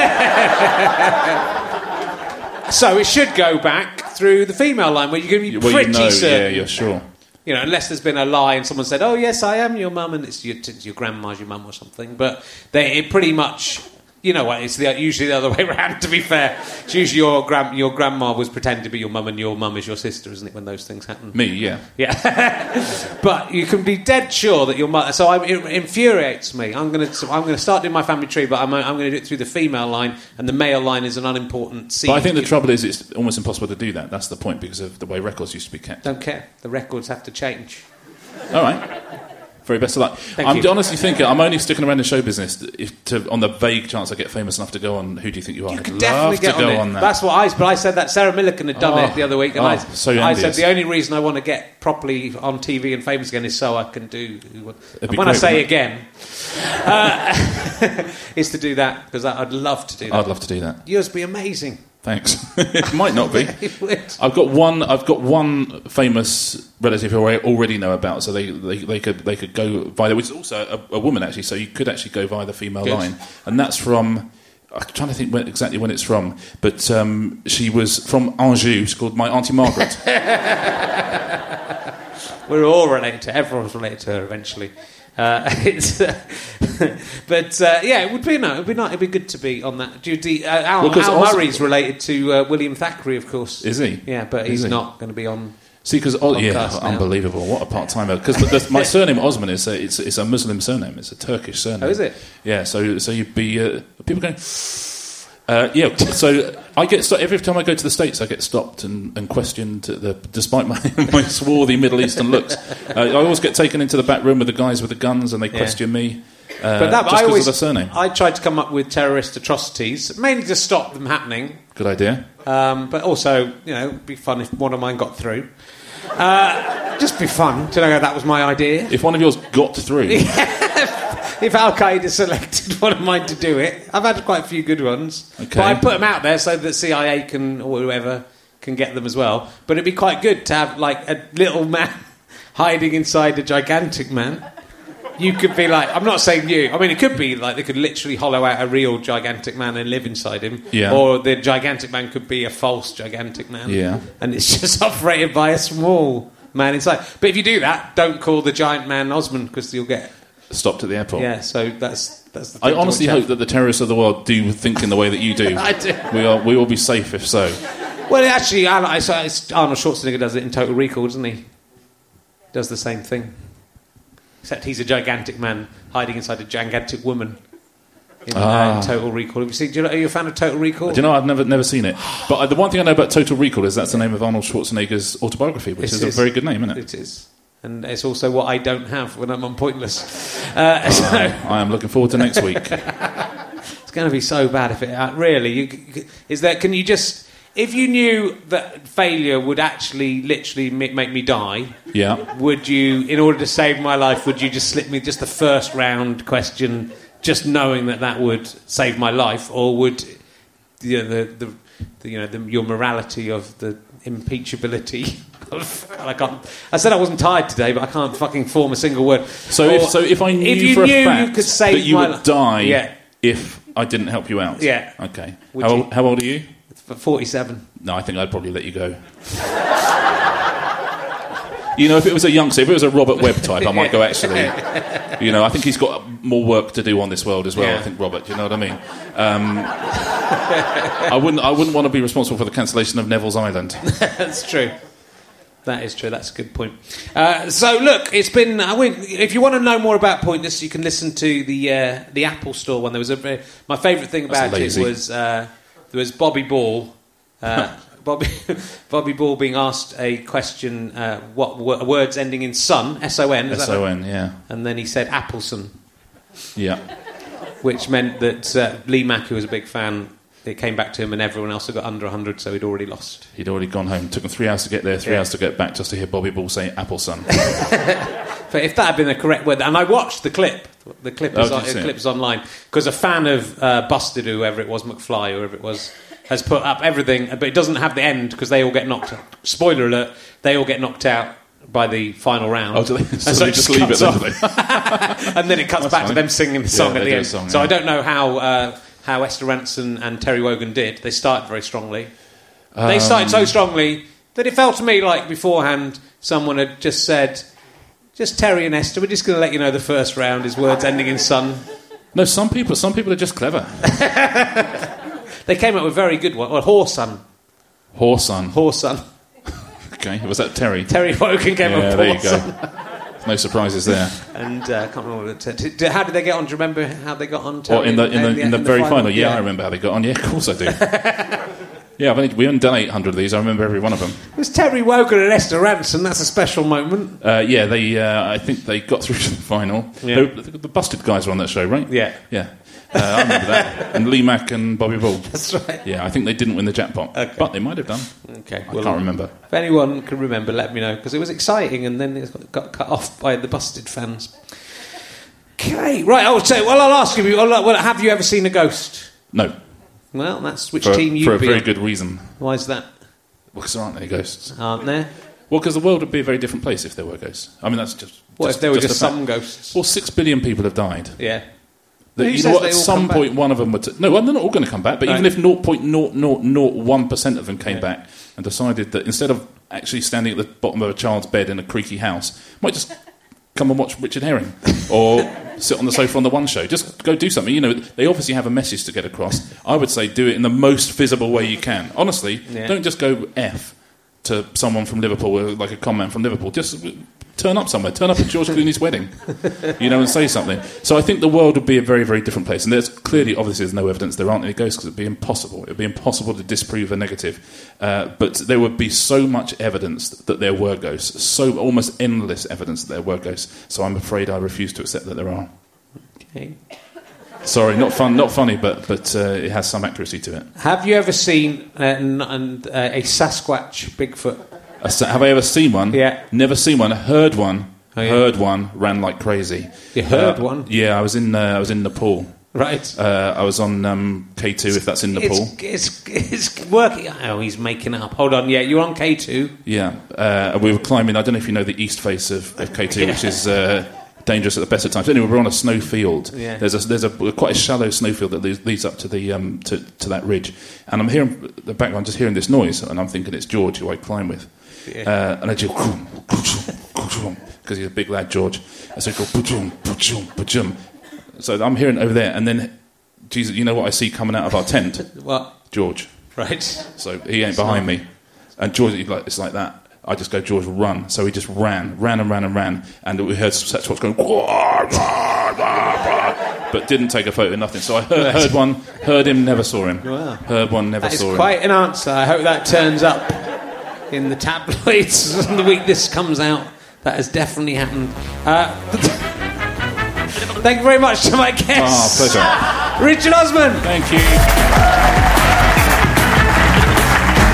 So it should go back through the female line, where you're going to be pretty certain. Yeah, you're sure. Unless there's been a lie and someone said, "Oh yes, I am your mum," and it's your grandma's your mum or something. But it pretty much, it's usually the other way around. To be fair, it's usually your grandma was pretending to be your mum, and your mum is your sister, isn't it? When those things happen. Me, yeah. But you can be dead sure that your mother. So it infuriates me. I'm going to start doing my family tree, but I'm going to do it through the female line, and the male line is an unimportant seed. But I think the trouble is it's almost impossible to do that. That's the point, because of the way records used to be kept. Don't care. The records have to change. All right. Very best of luck. I'm honestly thinking I'm only sticking around the show business on the vague chance I get famous enough to go on Who Do You Think You Are? You could definitely get on that. That's what I said that Sarah Millican had done it the other week, and I said the only reason I want to get properly on TV and famous again is so I can do. And when I say again, is to do that, because I'd love to do that. I'd love to do that. Yours would be amazing. Thanks. It might not be. I've got one famous relative who I already know about, so they could go via there, which is also a woman actually. So you could actually go via the female line, and that's from. I'm trying to think exactly when it's from, but she was from Anjou. She's called my Auntie Margaret. We're all related to. Everyone's related to her eventually. It would be it'd be good to be on that. Al Murray's related to William Thackeray, of course. Is he? Yeah, but he's not going to be on. See, because unbelievable! What a part-timer! Because my surname Osman is it's a Muslim surname. It's a Turkish surname. Oh, is it? Yeah. So you'd be people going. So I get every time I go to the States, I get stopped and questioned. Despite my swarthy Middle Eastern looks, I always get taken into the back room with the guys with the guns, and they question me. Just because of the surname. I tried to come up with terrorist atrocities, mainly to stop them happening. Good idea. But also, it'd be fun if one of mine got through. Just be fun to know that was my idea. If one of yours got through. If Al Qaeda selected one of mine to do it, I've had quite a few good ones. Okay. But I put them out there so that CIA or whoever can get them as well. But it'd be quite good to have like a little man hiding inside a gigantic man. You could be like, I'm not saying you. I mean, it could be like they could literally hollow out a real gigantic man and live inside him. Yeah. Or the gigantic man could be a false gigantic man. Yeah. And it's just operated by a small man inside. But if you do that, don't call the giant man Osman, because you'll get stopped at the airport. Yeah, so that's the thing. I honestly hope that the terrorists of the world do think in the way that you do. I do. We will be safe if so. Well, actually, Arnold Schwarzenegger does it in Total Recall, doesn't he? Does the same thing. Except he's a gigantic man hiding inside a gigantic woman in Total Recall. Have you seen? Are you a fan of Total Recall? Do you know, I've never seen it. But the one thing I know about Total Recall is that's the name of Arnold Schwarzenegger's autobiography, which is a very good name, isn't it? It is. And it's also what I don't have when I'm on Pointless. I am looking forward to next week. It's going to be so bad if it really. Can you just? if you knew that failure would actually literally make me die, would you, in order to save my life, would you just slip me just the first round question, just knowing that would save my life, or would your morality of the impeachability? I said I wasn't tired today, but I can't fucking form a single word. So if I knew for a fact you could save that you would die yeah. if I didn't help you out. Yeah. Okay. How old are you? 47. No, I think I'd probably let you go. If it was a youngster, if it was a Robert Webb type, I might go, actually, I think he's got more work to do on this world as well, I think, Robert, you know what I mean? I wouldn't want to be responsible for the cancellation of Neville's Island. That's true. That is true. That's a good point. So, look, it's been... if you want to know more about Pointless, you can listen to the Apple Store one. There was my favourite thing about it was there was Bobby Ball... Bobby Ball being asked a question, what words ending in son, S-O-N. S-O-N, yeah. And then he said Appleson. Yeah. Which meant that Lee Mack, who was a big fan, it came back to him and everyone else had got under 100, so he'd already lost. He'd already gone home. Took him 3 hours to get there, 3 hours to get back, just to hear Bobby Ball say Appleson. But if that had been the correct word... And I watched the clip. The clip is online. Because a fan of Busted, whoever it was, McFly, whoever it was... has put up everything, but it doesn't have the end because they all get knocked out. Spoiler alert, they all get knocked out by the final round. Oh, do they? So they just leave it then, do they? And then it cuts back to them singing the song at the end. So I don't know how Esther Rantzen and Terry Wogan did. They started very strongly. They started so strongly that it felt to me like beforehand someone had just said, just Terry and Esther, we're just going to let you know the first round is words ending in son. No, some people are just clever. They came up with a very good one. Or Horson. Okay, was that Terry? Terry Wogan came up with there you go. No surprises there. And I can't remember how did they get on? Do you remember how they got on? Terry? In the very final? Yeah, I remember how they got on. Yeah, of course I do. Yeah, we haven't done 800 of these. I remember every one of them. It was Terry Wogan and Esther Rantzen. That's a special moment. I think they got through to the final. Yeah. The Busted guys were on that show, right? Yeah. I remember that. And Lee Mack and Bobby Ball. That's right. Yeah, I think they didn't win the jackpot. Okay. But they might have done. Okay. I can't remember. If anyone can remember, let me know. Because it was exciting and then it got cut off by the Busted fans. Okay. Right, I'll ask you, have you ever seen a ghost? No. Well, that's which team you'd be for a very good reason. Why is that? Well, because there aren't any ghosts. Aren't there? Well, because the world would be a very different place if there were ghosts. I mean, that's just... What if there were just some ghosts? Well, 6 billion people have died. Yeah. You know what? At some point, one of them would... No, they're not all going to come back. But even if 0.0001% of them came back and decided that instead of actually standing at the bottom of a child's bed in a creaky house, might just come and watch Richard Herring or sit on the sofa on the One Show. Just go do something. They obviously have a message to get across. I would say do it in the most visible way you can. Honestly, don't just go F to someone from Liverpool, like a con man from Liverpool. Just turn up somewhere. Turn up at George Clooney's wedding, and say something. So I think the world would be a very, very different place. And obviously, there's no evidence there aren't any ghosts because it'd be impossible. It'd be impossible to disprove a negative. But there would be so much evidence that there were ghosts, so almost endless evidence that there were ghosts. So I'm afraid I refuse to accept that there are. Okay. Sorry, not funny, but it has some accuracy to it. Have you ever seen a Sasquatch Bigfoot? Have I ever seen one? Yeah. Never seen one. Heard one. Heard one. Ran like crazy. You heard one? Yeah, I was in Nepal. Right. I was on K2, if that's in Nepal. It's working. Oh, he's making it up. Hold on. Yeah, you're on K2. Yeah. We were climbing. I don't know if you know the east face of K2, which is dangerous at the best of times. Anyway, we're on a snow field. Yeah. There's quite a shallow snowfield that leads up to the to that ridge, and I'm hearing the background, just hearing this noise, and I'm thinking it's George, who I climb with. Yeah. And I do because he's a big lad, George. I said, go pujum. So I'm hearing it over there, and then, Jesus, you know what I see coming out of our tent? What? George. Right. So he ain't behind me, and George, it's like that. I just go, George, run. So he just ran, and we heard Sasquatch going, but didn't take a photo, nothing. So I heard one, heard him, never saw him. Wow. Heard one, never saw him. That is quite an answer. I hope that turns up in the tabloids the week this comes out. That has definitely happened. Thank you very much to my guests. Pleasure. Richard Osman. Thank you.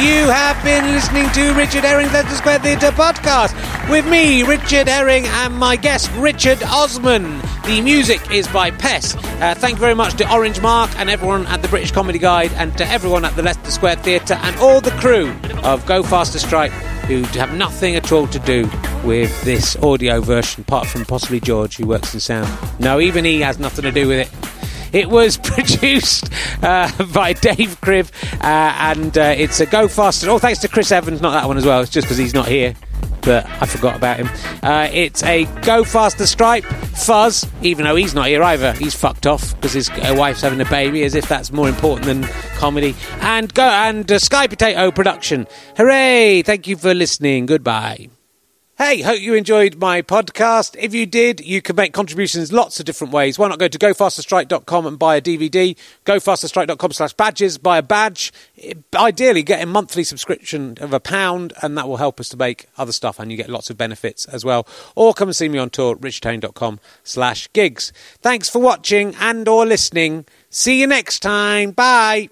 You have been listening to Richard Herring's Leicester Square Theatre podcast with me, Richard Herring, and my guest, Richard Osman. The music is by Pest. Thank you very much to Orange Mark and everyone at the British Comedy Guide and to everyone at the Leicester Square Theatre and all the crew of Go Faster Stripe who have nothing at all to do with this audio version, apart from possibly George, who works in sound. No, even he has nothing to do with it. It was produced by Dave Cribb, and it's a Go Faster. Oh, thanks to Chris Evans, not that one as well. It's just because he's not here, but I forgot about him. It's a Go Faster Stripe fuzz, even though he's not here either. He's fucked off because his wife's having a baby, as if that's more important than comedy. And Sky Potato production. Hooray! Thank you for listening. Goodbye. Hey, hope you enjoyed my podcast. If you did, you can make contributions lots of different ways. Why not go to gofasterstrike.com and buy a DVD, gofasterstrike.com/badges, buy a badge. Ideally, get a monthly subscription of £1, and that will help us to make other stuff, and you get lots of benefits as well. Or come and see me on tour at richardherring.com/gigs. Thanks for watching and or listening. See you next time. Bye.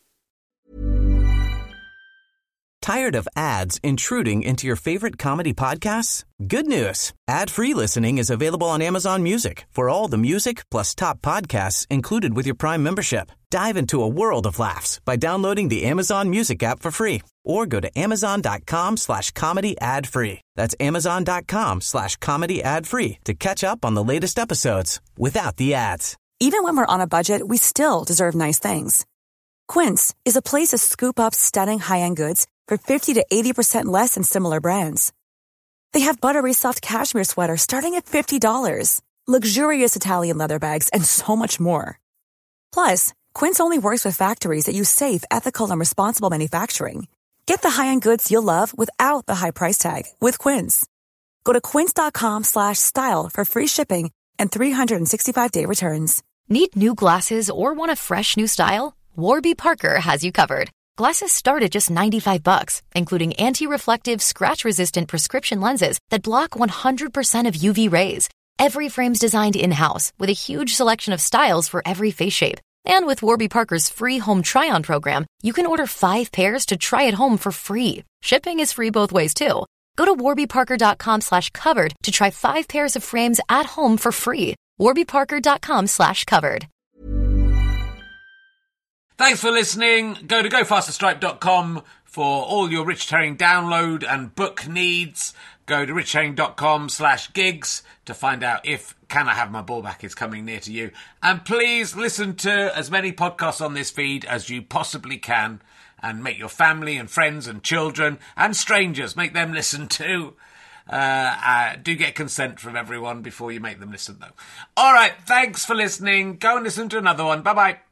Tired of ads intruding into your favorite comedy podcasts? Good news. Ad-free listening is available on Amazon Music for all the music plus top podcasts included with your Prime membership. Dive into a world of laughs by downloading the Amazon Music app for free or go to amazon.com/comedy ad-free. That's amazon.com/comedy ad-free to catch up on the latest episodes without the ads. Even when we're on a budget, we still deserve nice things. Quince is a place to scoop up stunning high-end goods for 50 to 80% less than similar brands. They have buttery soft cashmere sweaters starting at $50, luxurious Italian leather bags, and so much more. Plus, Quince only works with factories that use safe, ethical, and responsible manufacturing. Get the high-end goods you'll love without the high price tag with Quince. Go to quince.com/style for free shipping and 365-day returns. Need new glasses or want a fresh new style? Warby Parker has you covered. Glasses start at just $95, including anti-reflective, scratch-resistant prescription lenses that block 100% of UV rays. Every frame's designed in-house with a huge selection of styles for every face shape. And with Warby Parker's free home try-on program, you can order 5 pairs to try at home for free. Shipping is free both ways, too. Go to warbyparker.com/covered to try 5 pairs of frames at home for free. warbyparker.com/covered. Thanks for listening. Go to gofasterstripe.com for all your Richard Herring download and book needs. Go to richardherring.com/gigs to find out if Can I Have My Ball Back is coming near to you. And please listen to as many podcasts on this feed as you possibly can, and make your family and friends and children and strangers, make them listen too. Do get consent from everyone before you make them listen, though. All right, thanks for listening. Go and listen to another one. Bye-bye.